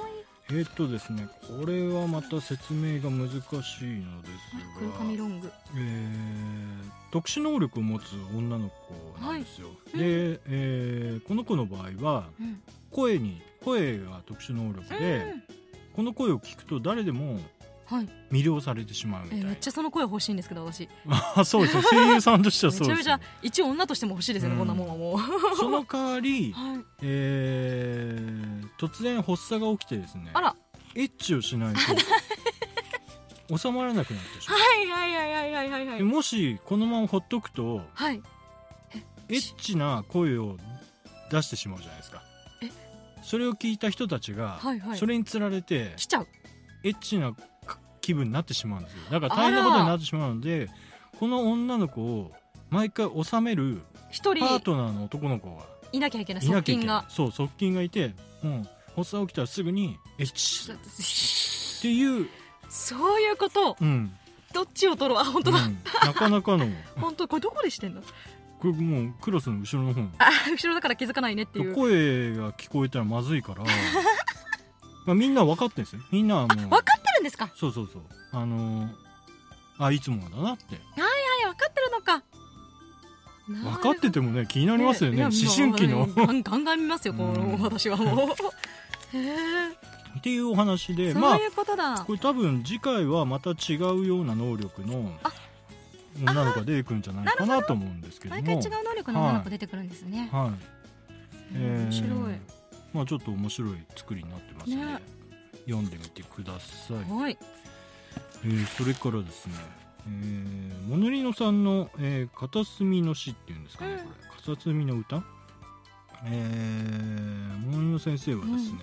えー、っとですねこれはまた説明が難しいのですが、 黒髪ロング、 えー、特殊能力を持つ女の子なんですよ、はい、で、うんえー、この子の場合は、うん、声に声が特殊能力で、うん、この声を聞くと誰でも魅了されてしまうみたいな、 えー、めっちゃその声欲しいんですけど私あそうですね声優さんとしてはそうです、ね、 めちゃめちゃ一応女としても欲しいですよね、うん、こんなもんはもうその代わり、はいえー、突然発作が起きてですねあらエッチをしないと収まらなくなってしまうはいはいはいはいはいはい、はい、 もしこのままほっとくと、 はい、 エッチな声を出してしまうじゃないですか。えそれを聞いた人たちが、はいはい、それにつられて来ちゃうエッチな気分になってしまうんですよ。だから大変なことになってしまうのでこの女の子を毎回収めるパートナーの男の子がいなきゃいけない側近がそう側近がいて、うん、発作起きたらすぐにエッチっていうそういうこと、 うん、 どっちを取ろうあ本当だ、うん、 なかなかの本当これどこでしてんのこれもうクラスの後ろの方あ後ろだから気づかないねっていう声が聞こえたらまずいからまあみんな分かってるんですよ。みんなはもう分かってるんですか。 そうそうそうあのー、あいつもだなってはいはい分かってるのか。 分かっててもね気になりますよね、ね思春期のガンガンガン見ますよこの、うん、私はもうへえっていうお話でそういうことだ、 まあ、これ多分次回はまた違うような能力の女の子が出てくるんじゃないかなと思うんですけども毎回違う能力の女の子出てくるんですね。 はい、はいえー、面白い、 まあ、ちょっと面白い作りになってますので、ね、読んでみてください。 はいえー、それからですね、えー、モノリノさんの、えー、片隅の詩っていうんですかね、うん、これ片隅の歌、えー、モノリノ先生はですね、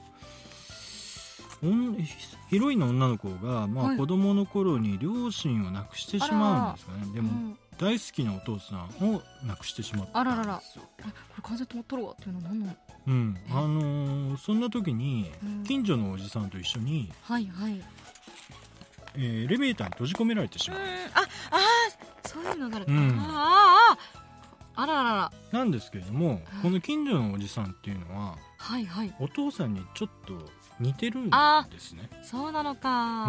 うん、ヒロインの女の子が、まあはい、子供の頃に両親を亡くしてしまうんですかね。でも、うん、大好きなお父さんを亡くしてしまったんですよ。あららら、これ風止まっとるわっていうのは何なの。 うんあのー、そんな時に近所のおじさんと一緒に、 うん、はいはいえー、エレベーターに閉じ込められてしまう。うんああそういうのがある、うん、あああらららなんですけれども、この近所のおじさんっていうのは、 はいはい、 お父さんにちょっと似てるんですね。 そうなのか、 うん、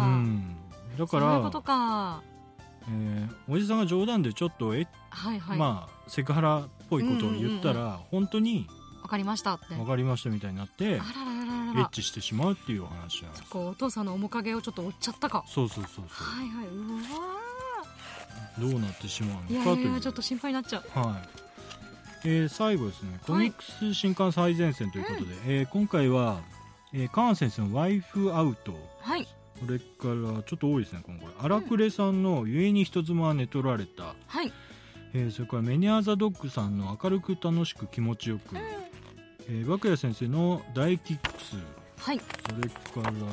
だからそういうことか、 えー、おじさんが冗談でちょっとえ、 はいはい、 まあセクハラっぽいことを言ったら、うんうんうん、本当に分かりましたって分かりましたみたいになってエッチしてしまうっていうお話なんです。 そこお父さんの面影をちょっと追っちゃったか。 そうそうそうそう、 はいはい、うわどうなってしまうのかという。 いやいやいやちょっと心配になっちゃう。 はい、えー、最後ですね、コミックス新刊最前線ということで、はい、えー、今回は、えー、カーン先生のワイフアウト、 はい、 それからちょっと多いですね今回荒暮さんのゆえに人妻は寝取られた、 はい、 えー、それからメニアーザドッグさんの明るく楽しく気持ちよく、うん、えー、バクヤ先生の大キックス、 はい、 それからですね、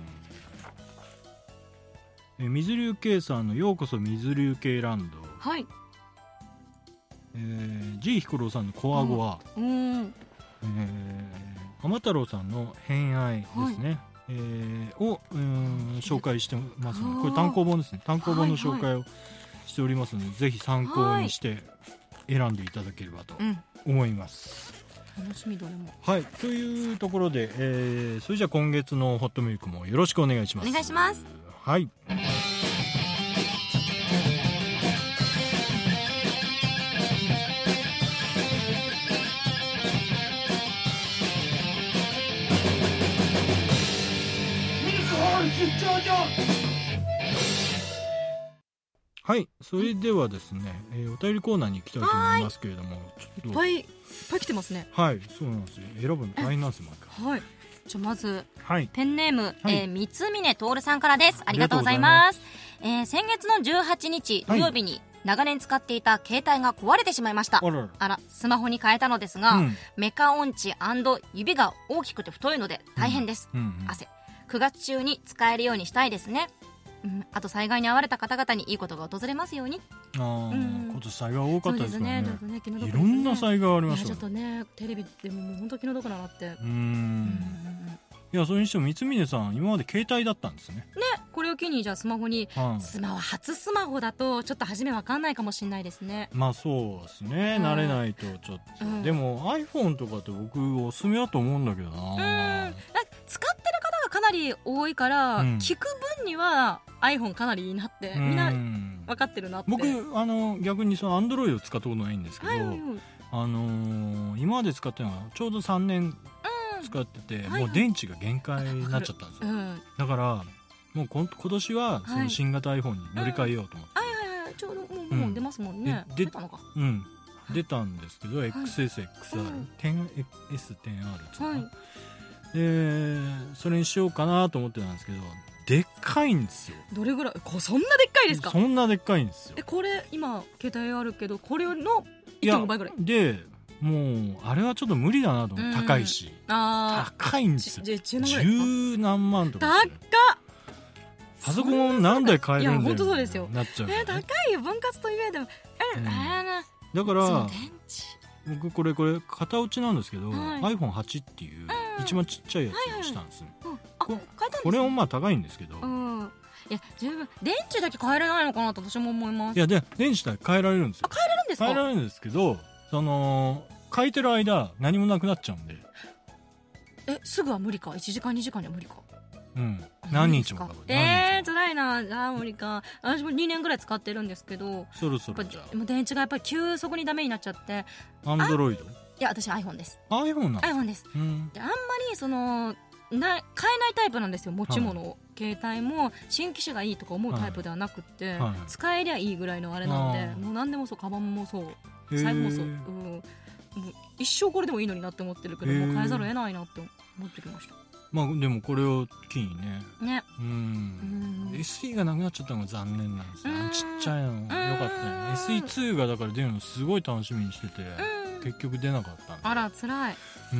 えー、水流慶さんのようこそ水流慶ランド、 はい、 えー、G ヒコロさんのコアゴア、 うんうん、 えー、浜太郎さんの偏愛ですね、はい、えー、をうん紹介してますので、これ単行本ですね、単行本の紹介をしておりますので、はいはい、ぜひ参考にして選んでいただければと思います、 うん、楽しみどれも。 はい、というところで、えー、それじゃあ今月のホットミルクもよろしくお願いします。 お願いします。 はい、はい、それではですね、えー、お便りコーナーに行きたいと思いますけれども、ちょっといっぱいいっぱい来てますね。 はい、そうなんですよ、選ぶの大変なんですよ毎回。 はい、じゃあまず、 はい、 ペンネーム、はい、えー、三峰徹さんからです。ありがとうございます。えー、先月のじゅうはちにち土曜日に長年使っていた携帯が壊れてしまいました。 あらら、 あら、スマホに変えたのですが、うん、メカ音痴&指が大きくて太いので大変です、うんうんうん、汗くがつ中に使えるようにしたいですね。うん、あと災害に遭われた方々にいいことが訪れますように。 あ、うん、今年災害多かったですからね。 そうですね、ちょっとね、 いろんな災害ありました。 ちょっとね、テレビでももう本当気の毒だなって。うーん、 うん、いや、それにしても三峰さん今まで携帯だったんですね。 ね、これを機にじゃあスマホに、はあ、スマホ初スマホだとちょっと初めわかんないかもしれないですね。 まあそうですね、慣れないとちょっと、うん、でも iPhone とかって僕おすすめだと思うんだけどな。 うん、使ってる方がかななり多いから、うん、聞く分には iPhone かなりいいなってみんな分かってるなって。 僕あの逆にその Android を使ったことないんですけど、はいはいはい、あのー、今まで使ってるのはちょうどさんねん使ってて、うん、もう電池が限界になっちゃったんですよ、はいはい、だからもう今年はその新型 iPhone に乗り換えようと思って、はいはいはいはい、ちょうどもう、もう出ますもんね、 うん、出たのか、うん、出たんですけど、はい、エックスエスエックスアール、テンエステンアール っていうの、はい、でそれにしようかなと思ってたんですけど、でっかいんですよ。 どれぐらい、そんなでっかいですか？ そんなでっかいんですよ。 え、これ今携帯あるけどこれの いってんご 倍ぐらいで、もうあれはちょっと無理だなと思って、高いし、あ高いんですよ。十何万とか。 高っ。 パソコン何台買えるんだよ。いや本当そうですよ。 なっちゃう、ね。 えー、高いよ、分割と言えでも、え、うん、あな。 だから僕これこれ型落ちなんですけど、はい、アイフォンエイト っていう一番ちっちゃいやつをしたんです。これもまあ高いんですけど、うん、 いや十分電池だけ変えられないのかなと私も思います。 いやで電池だけ変えられるんですよ。 あ、変えられるんですか？ 変えられるんですけど、その変えてる間何もなくなっちゃうんで。 え、すぐは無理か。いちじかんにじかんには無理か。 うん、何日もかかる。 えー、辛いな。あ、無理か。私もにねんぐらい使ってるんですけど、 そろそろじゃあ電池がやっぱり急速にダメになっちゃって。 アンドロイド？いや、私 iPhone です。 iPhone なんですか？ iPhone です、うん、であんまりそのな買えないタイプなんですよ、持ち物を、はい、携帯も新機種がいいとか思うタイプではなくて、はいはい、使えりゃいいぐらいのあれなんで、もう何でもそう、カバンもそう、財布もそう、うん、もう一生これでもいいのになって思ってるけど、もう変えざるを得ないなって思ってきました。 まあでもこれを機にね、 ね、 うん、うん、エスイー がなくなっちゃったのが残念なんですよ。ちっちゃいのよかったね。 エスイーツー がだから出るのすごい楽しみにしてて、結局出なかったんで。 あら辛い。 うん、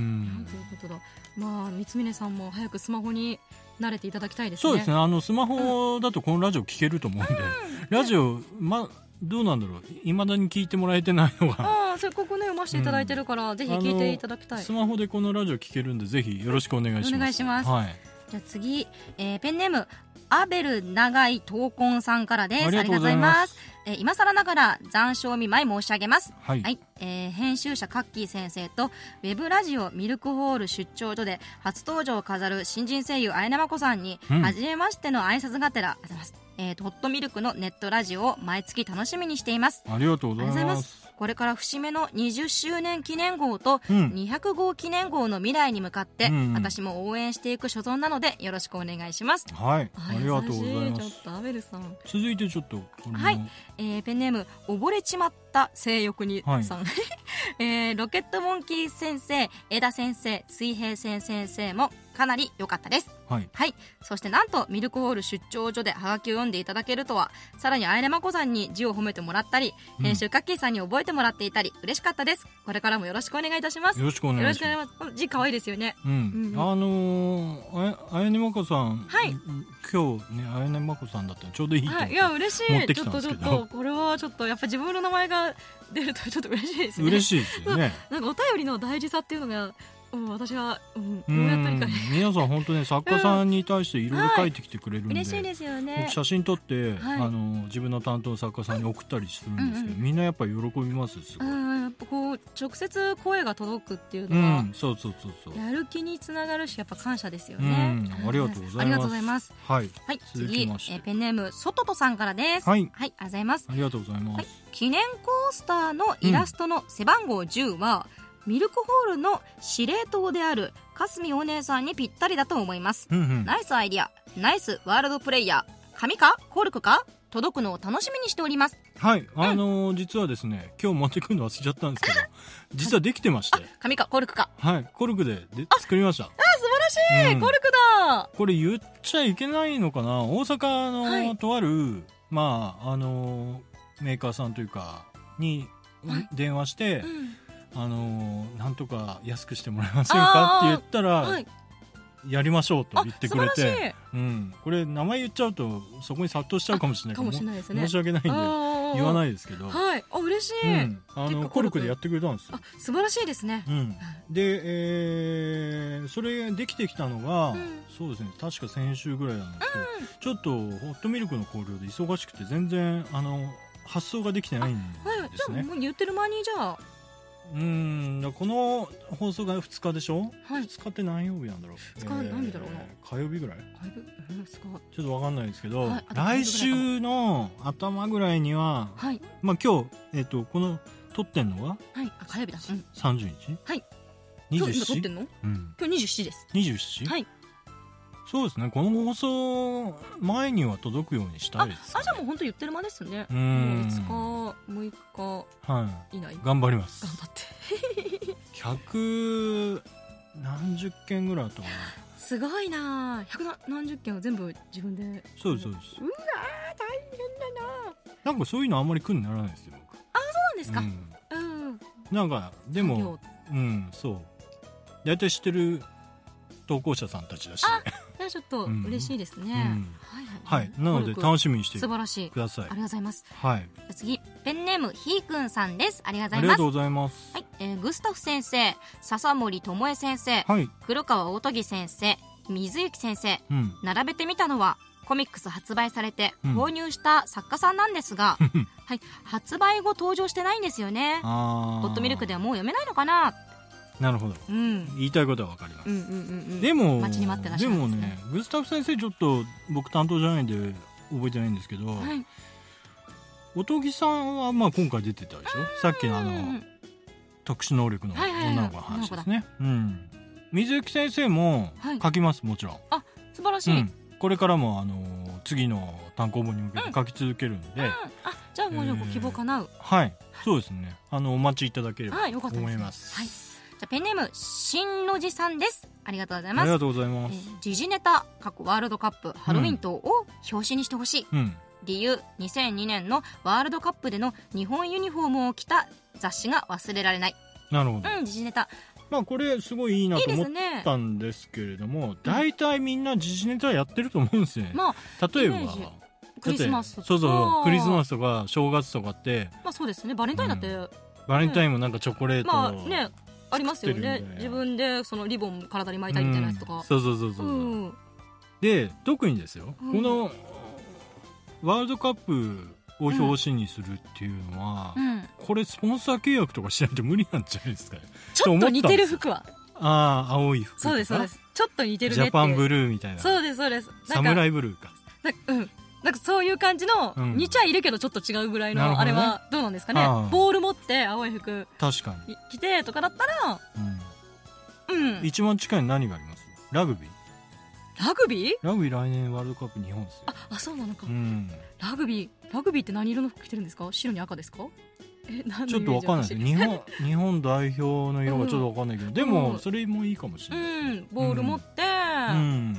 ということだ。まあ三峰さんも早くスマホに慣れていただきたいですね。 そうですね、あのスマホだとこのラジオ聞けると思うんで、うん、ラジオ、ま、どうなんだろう、いまだに聞いてもらえてないのが、 あ、せっかくね読ませていただいてるから、うん、ぜひ聞いていただきたい。 スマホでこのラジオ聞けるんで、ぜひよろしくお願いします。 お願いします、 はい、 じゃあ次、えー、ペンネームアベル長い闘魂さんからです。 ありがとうございます。 えー、今更ながら残暑見舞い申し上げます。 はい、 はい、えー、編集者カッキー先生とウェブラジオミルクホール出張所で初登場を飾る新人声優綾音真子さんに、うん、初めましての挨拶がてらありがとうございます。えー、ホットミルクのネットラジオを毎月楽しみにしています。 ありがとうございます。 これから節目のにじゅっしゅうねん記念号とにひゃく号記念号の未来に向かって、うん、私も応援していく所存なのでよろしくお願いします。 はい、ありがとうございます。 ちょっとアベルさん、 続いてちょっとはい、えー、ペンネーム溺れちまった性欲にさん、はい、えー、ロケットモンキー先生、枝先生、水平線先生もかなり良かったです。 はい、 はい、そしてなんとミルクホール出張所でハガキを読んでいただけるとは、さらに綾音真子さんに字を褒めてもらったり、うん、編集カッキーさんに覚えてもらっていたり嬉しかったです。これからもよろしくお願いいたします。 よろしくお願いします。 字可愛いですよね。 うん、うん、あのー、綾音真子さん、 はい、 今日ね綾音真子さんだったらちょうどいいと思って、はい、 いや嬉しい。 持ってきたんですけど、 ちょっとちょっとこれはちょっとやっぱ自分の名前が出るとちょっと嬉しいですね。 嬉しいですよね。 なんかお便りの大事さっていうのが、うん、私は、うん、どうやったりかね。 皆さん本当ね、作家さんに対していろいろ書いてきてくれるんで、 はい、嬉しいですよね。 僕写真撮って、はい、あの自分の担当作家さんに送ったりするんですけど、うんうん、みんなやっぱり喜びますすごい。うん、やっぱこう直接声が届くっていうのは、うん、そうそうそうそう、やる気につながるし、やっぱ感謝ですよね。うん、ありがとうございます。ありがとうございます。はい、はい、次、えー、ペンネームソトトさんからです。はい、はい、ありがとうございます。 ありがとうございます。はい、 記念コースターのイラストの背番号じゅうは、うん、ミルクホールの司令塔であるかすみお姉さんにぴったりだと思います。うんうん、ナイスアイディア、ナイスワールドプレイヤー。紙かコルクか届くのを楽しみにしております。 はい、あのーうん、実はですね、今日持ってくるの忘れちゃったんですけど実はできてまして、 紙かコルクか、 はい、コルクでで作りました。あ、素晴らしい、うん、コルクだ。 これ言っちゃいけないのかな。大阪の、はい、とある、まああのー、メーカーさんというかに電話して、はい、うん、あのー、なんとか安くしてもらえませんかって言ったら、はい、やりましょうと言ってくれて、うん、これ名前言っちゃうとそこに殺到しちゃうかもしれないから、申し訳ないんで言わないですけど、 はい、あ、嬉しい、うん、 あのコルクでやってくれたんですよ。 あ、素晴らしいですね。 うん、で、えー、それできてきたのが、うん、そうですね、確か先週ぐらいなんですけど、うん、ちょっとホットミルクの考慮で忙しくて全然あの発送ができてないんですね。 はい、じゃあもう言ってる間にじゃあうーんこの放送がふつかでしょ、 はい、 ふつかって何曜日なんだろう。 ふつか何日だろうな、 えー、火曜日ぐらい、 火曜日、えー、ふつかちょっと分かんないですけど、 はい、 来週の頭ぐらいには、 はい、 まあ今日、えー、とこの撮ってんのは、 はい、あ火曜日だ、うん、 さんじゅうにち、 はい、 にじゅうしち、 今撮ってんの、うん、今日にじゅうしちです。 にじゅうしち、 はい、 そうですね。この放送前には届くようにしたいです、ね、 ああ、じゃあもう本当言ってる間ですね。 うん、 いつかむいか以内、はい、 頑張ります。 頑張ってひゃく何十件ぐらいあったかな。 すごいな。ひゃく何十件を全部自分で。 そうですそうです。 うわー大変だな。 なんかそういうのあんまり苦にならないですよ。 あ、そうなんですか。 うん、 うん、 なんかでも、うん、そう大体知ってる投稿者さんたちだし、 あ、ちょっと嬉しいですね、うん、はい、 はいはい、なので楽しみにしてください。 素晴らしい、ありがとうございます。 はい、 次ペンネームひーくんさんです。ありがとうございます。 ありがとうございます。 はい、えー、グスタフ先生、笹森智恵先生、 はい、 黒川大研先生、水幸先生、うん、並べてみたのはコミックス発売されて購入した作家さんなんですが、うん、はい、発売後登場してないんですよね。ホットミルクではもう読めないのかな。 なるほど、 うん、 言いたいことは分かります、 うんうんうんうん、 でも待ちに待ってらっしゃるんですね。 でもね、グスタフ先生ちょっと僕担当じゃないんで覚えてないんですけど、はい、おとぎさんはまあ今回出てたでしょ。さっきのあの特殊能力の女の子の話ですね、はいはいはい、うん、水幸先生も書きます、はい、もちろん。 あ、素晴らしい、うん、 これからもあの次の単行本に向けて書き続けるんで、うんうん、あ、 じゃあもうご希望叶う、 えー、はいそうですね、あのお待ちいただければと思います。 はい、じゃあペンネーム新のじさんです。ありがとうございます。 ありがとうございます。えー、時事ネタ過去ワールドカップハロウィン等を表紙にしてほしい、うん、理由にせんにねんのワールドカップでの日本ユニフォームを着た雑誌が忘れられない。 なるほど、 うん、時事ネタ、 まあこれすごいいいなと思ったんですけれども、大体、ね、みんな時事ネタやってると思うんですよね、まあ、例えばクリスマスとか、 そうそうクリスマスとか正月とかって、 まあそうですね、バレンタインだって、うん、 バレンタインもなんかチョコレート、 まあね、ありますよね。自分でそのリボン体に巻いたりみたいなやつとか、うん、 そうそうそうそう、うん、で特にですよ、うん、このワールドカップを表紙にするっていうのは、うん、これスポンサー契約とかしないと無理なんじゃないですかね。 ちょっと似てる服は、 ああ青い服とか、 そうですそうです、ちょっと似てるねって、 ジャパンブルーみたいな、 そうですそうです、 サムライブルーか、 な、うん、なんかそういう感じの、うん、似ちゃいるけどちょっと違うぐらいの、ね、あれはどうなんですかね。ボール持って青い服確かに着てとかだったら、うん、うん、 一番近いの何があります？ラグビー。 ラグビー？ ラグビー来年ワールドカップ日本ですよ。 ああ、そうなのか、 うん、 ラグビーラグビーって何色の服着てるんですか？白に赤ですか？え、何のイメージ？ ちょっと分かんないです。日本日本代表の色がちょっと分かんないけど、うん、でもそれもいいかもしれない、 うん、ボール持って、うん、 うん、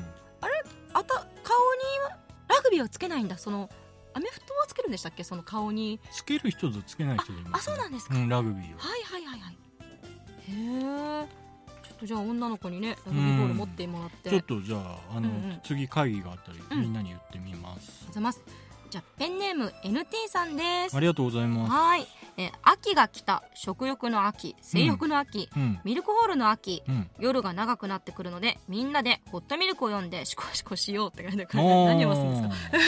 あれあた顔にラグビーはつけないんだ。そのアメフトはつけるんでしたっけ？その顔につける人とつけない人でいます、 ね、あ, あそうなんですか、 うん、ラグビーを。 はいはいはいはい。へえ、ちょっとじゃあ女の子にねラグビーボール持ってもらって、 ちょっとじゃあ、あの、うんうん、次会議があったり、うん、みんなに言ってみます。 ありがとうございます。じゃあペンネーム エヌティー さんです。 ありがとうございます。 はい、えー、秋が来た、食欲の秋、性欲の秋、うん、ミルクホールの秋、うん、夜が長くなってくるのでみんなでホットミルクを飲んでシコシコしようって感じで、何をするんですか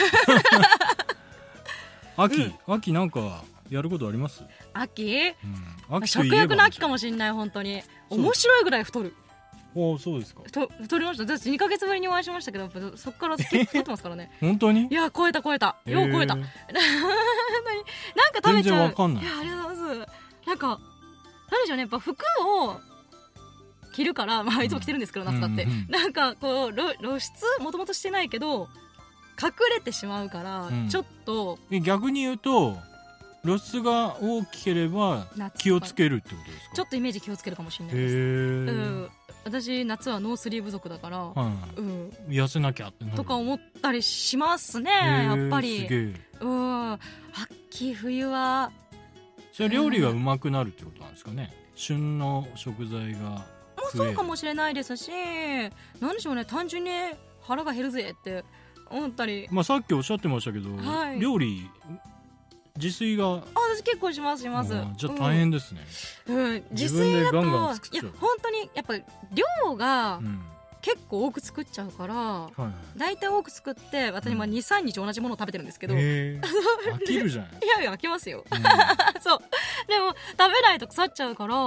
秋、うん、秋なんかやることあります？秋、うん、秋食欲の秋かもしれない。本当に面白いぐらい太る。 お、そうですか。 と太りました。私にかげつぶりにお会いしましたけど、そっから太ってますからね本当に？ いや、超えた超えた、よう超えたなんか食べちゃう。全然わかんない。いや、ありがとうございます。なんか何でしょうね、やっぱ服を着るから、まあいつも着てるんですけど、夏だって、うんうんうん、なんかこう露出もともとしてないけど隠れてしまうから、うん、ちょっと逆に言うと露出が大きければ気をつけるってことですか？ ちょっとイメージ気をつけるかもしれないです。へー、うん、私夏はノースリーブ族だから、はいうん、 痩せなきゃってなるとか思ったりしますね。やっぱりすげえ、 うん、秋冬はそれ料理がうまくなるってことなんですかね、うん、旬の食材がもうそうかもしれないですし、なんでしょうね、単純に腹が減るぜって思ったり、 まあ、さっきおっしゃってましたけど、はい、料理自炊が、 あ、私結構しますします。 じゃあ大変ですね、 うんうん、自炊だとガンガン作っちゃう。いや本当にやっぱ量が結構多く作っちゃうから、うんはい、だいたい多く作って私まあ に,さん 日同じものを食べてるんですけど、 飽きるじゃない。 いやいや飽きますよ、うん、そうでも食べないと腐っちゃうから、うん、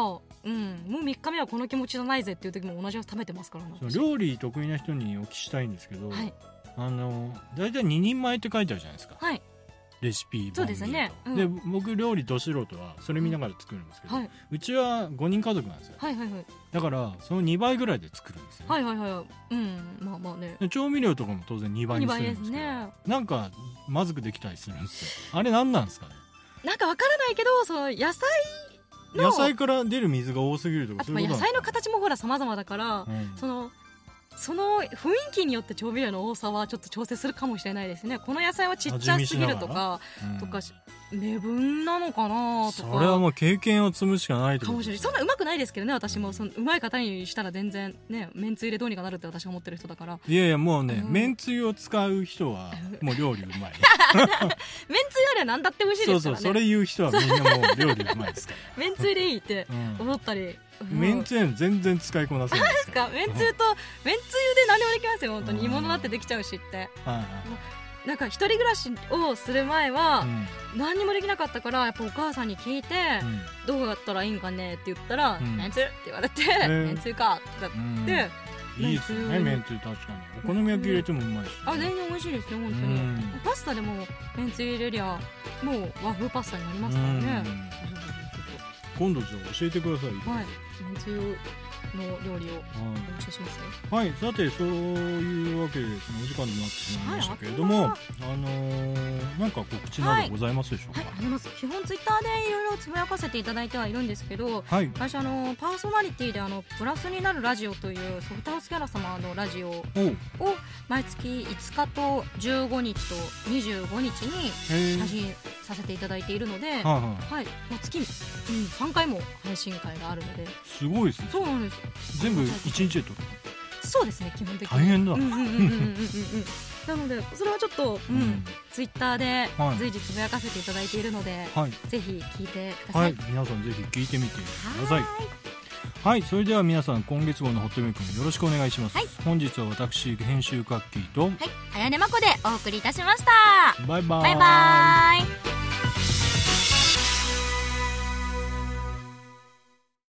もうみっかめはこの気持ちじゃないぜっていう時も同じやつ食べてますからね。 料理得意な人にお聞きしたいんですけど、はい、あのだいたいににんまえって書いてあるじゃないですか、はい、レシピ本見ると。そうですね、うん、で僕料理ど素人はそれ見ながら作るんですけど、はい、うちはごにん家族なんですよ、はいはいはい、だからそのにばいぐらいで作るんですよ、ね、はいはいはい、うん、まあまあね、調味料とかも当然にばいにするんですけど、ね、なんかまずくできたりするんですよ。あれ何なんですかね。なんかわからないけど、その野菜の野菜から出る水が多すぎるとか、そういうこと。 野菜の形もほら様々だから、うん、そのその雰囲気によって調味料の多さはちょっと調整するかもしれないですね。この野菜はちっちゃすぎるとか、うん、とか目分なのかなとか。 それはもう経験を積むしかないってことですね。 そんなうまくないですけどね、私も。そのうまい方にしたら全然ね、めんつゆでどうにかなるって私は思ってる人だから。 いやいやもうね、うん、めんつゆを使う人はもう料理うまい。めんつゆよりは何だって美味しいですからね。 そうそう、それ言う人はみんなもう料理うまいですから。 めんつゆでいいって思ったり。 うん、めんつゆ全然使いこなせないですか。 めんつゆとめんつゆで何でもできますよ本当に。煮物だってできちゃうしって。なんか一人暮らしをする前は何にもできなかったから、やっぱお母さんに聞いて、うん、どうやったらいいんかねって言ったら、うん、めんつゆって言われて、えー、めんつゆかってなって、 うん、いいですよねめんつゆ。確かにお好み焼き入れてもうまいし、 あ全然美味しいですね本当に、うん、パスタでもめんつゆ入れりゃもう和風パスタになりますからね。 今度じゃあ教えてください。 はい、めんつゆの料理をお教えしますね。 はい、さてそういうわけでですね、お時間になってしまいましたけれども、はい、あのー、なんか告知などございますでしょうか。 はいはい、あります。基本ツイッターでいろいろつぶやかせていただいてはいるんですけど、はい、私あのパーソナリティであのプラスになるラジオというソフトハウスキャラ様のラジオを毎月いつかとじゅうごにちとにじゅうごにちに配信させていただいているので、はい、はいはい、月に、うん、さんかいも配信会があるので。 すごいですね。 そうなんです。 全部いちにちで撮る。 そうですね、基本的に大変だ。 なのでそれはちょっと、うんうん、ツイッターで随時つぶやかせていただいているので、はい、ぜひ聞いてください。はい、 皆さんぜひ聞いてみてください。はい、それでは皆さん今月号のホットミルクもよろしくお願いします。はい、本日は私編集カッキーと、はい、 あやねまこでお送りいたしました。 バイバイ。 バイバイ。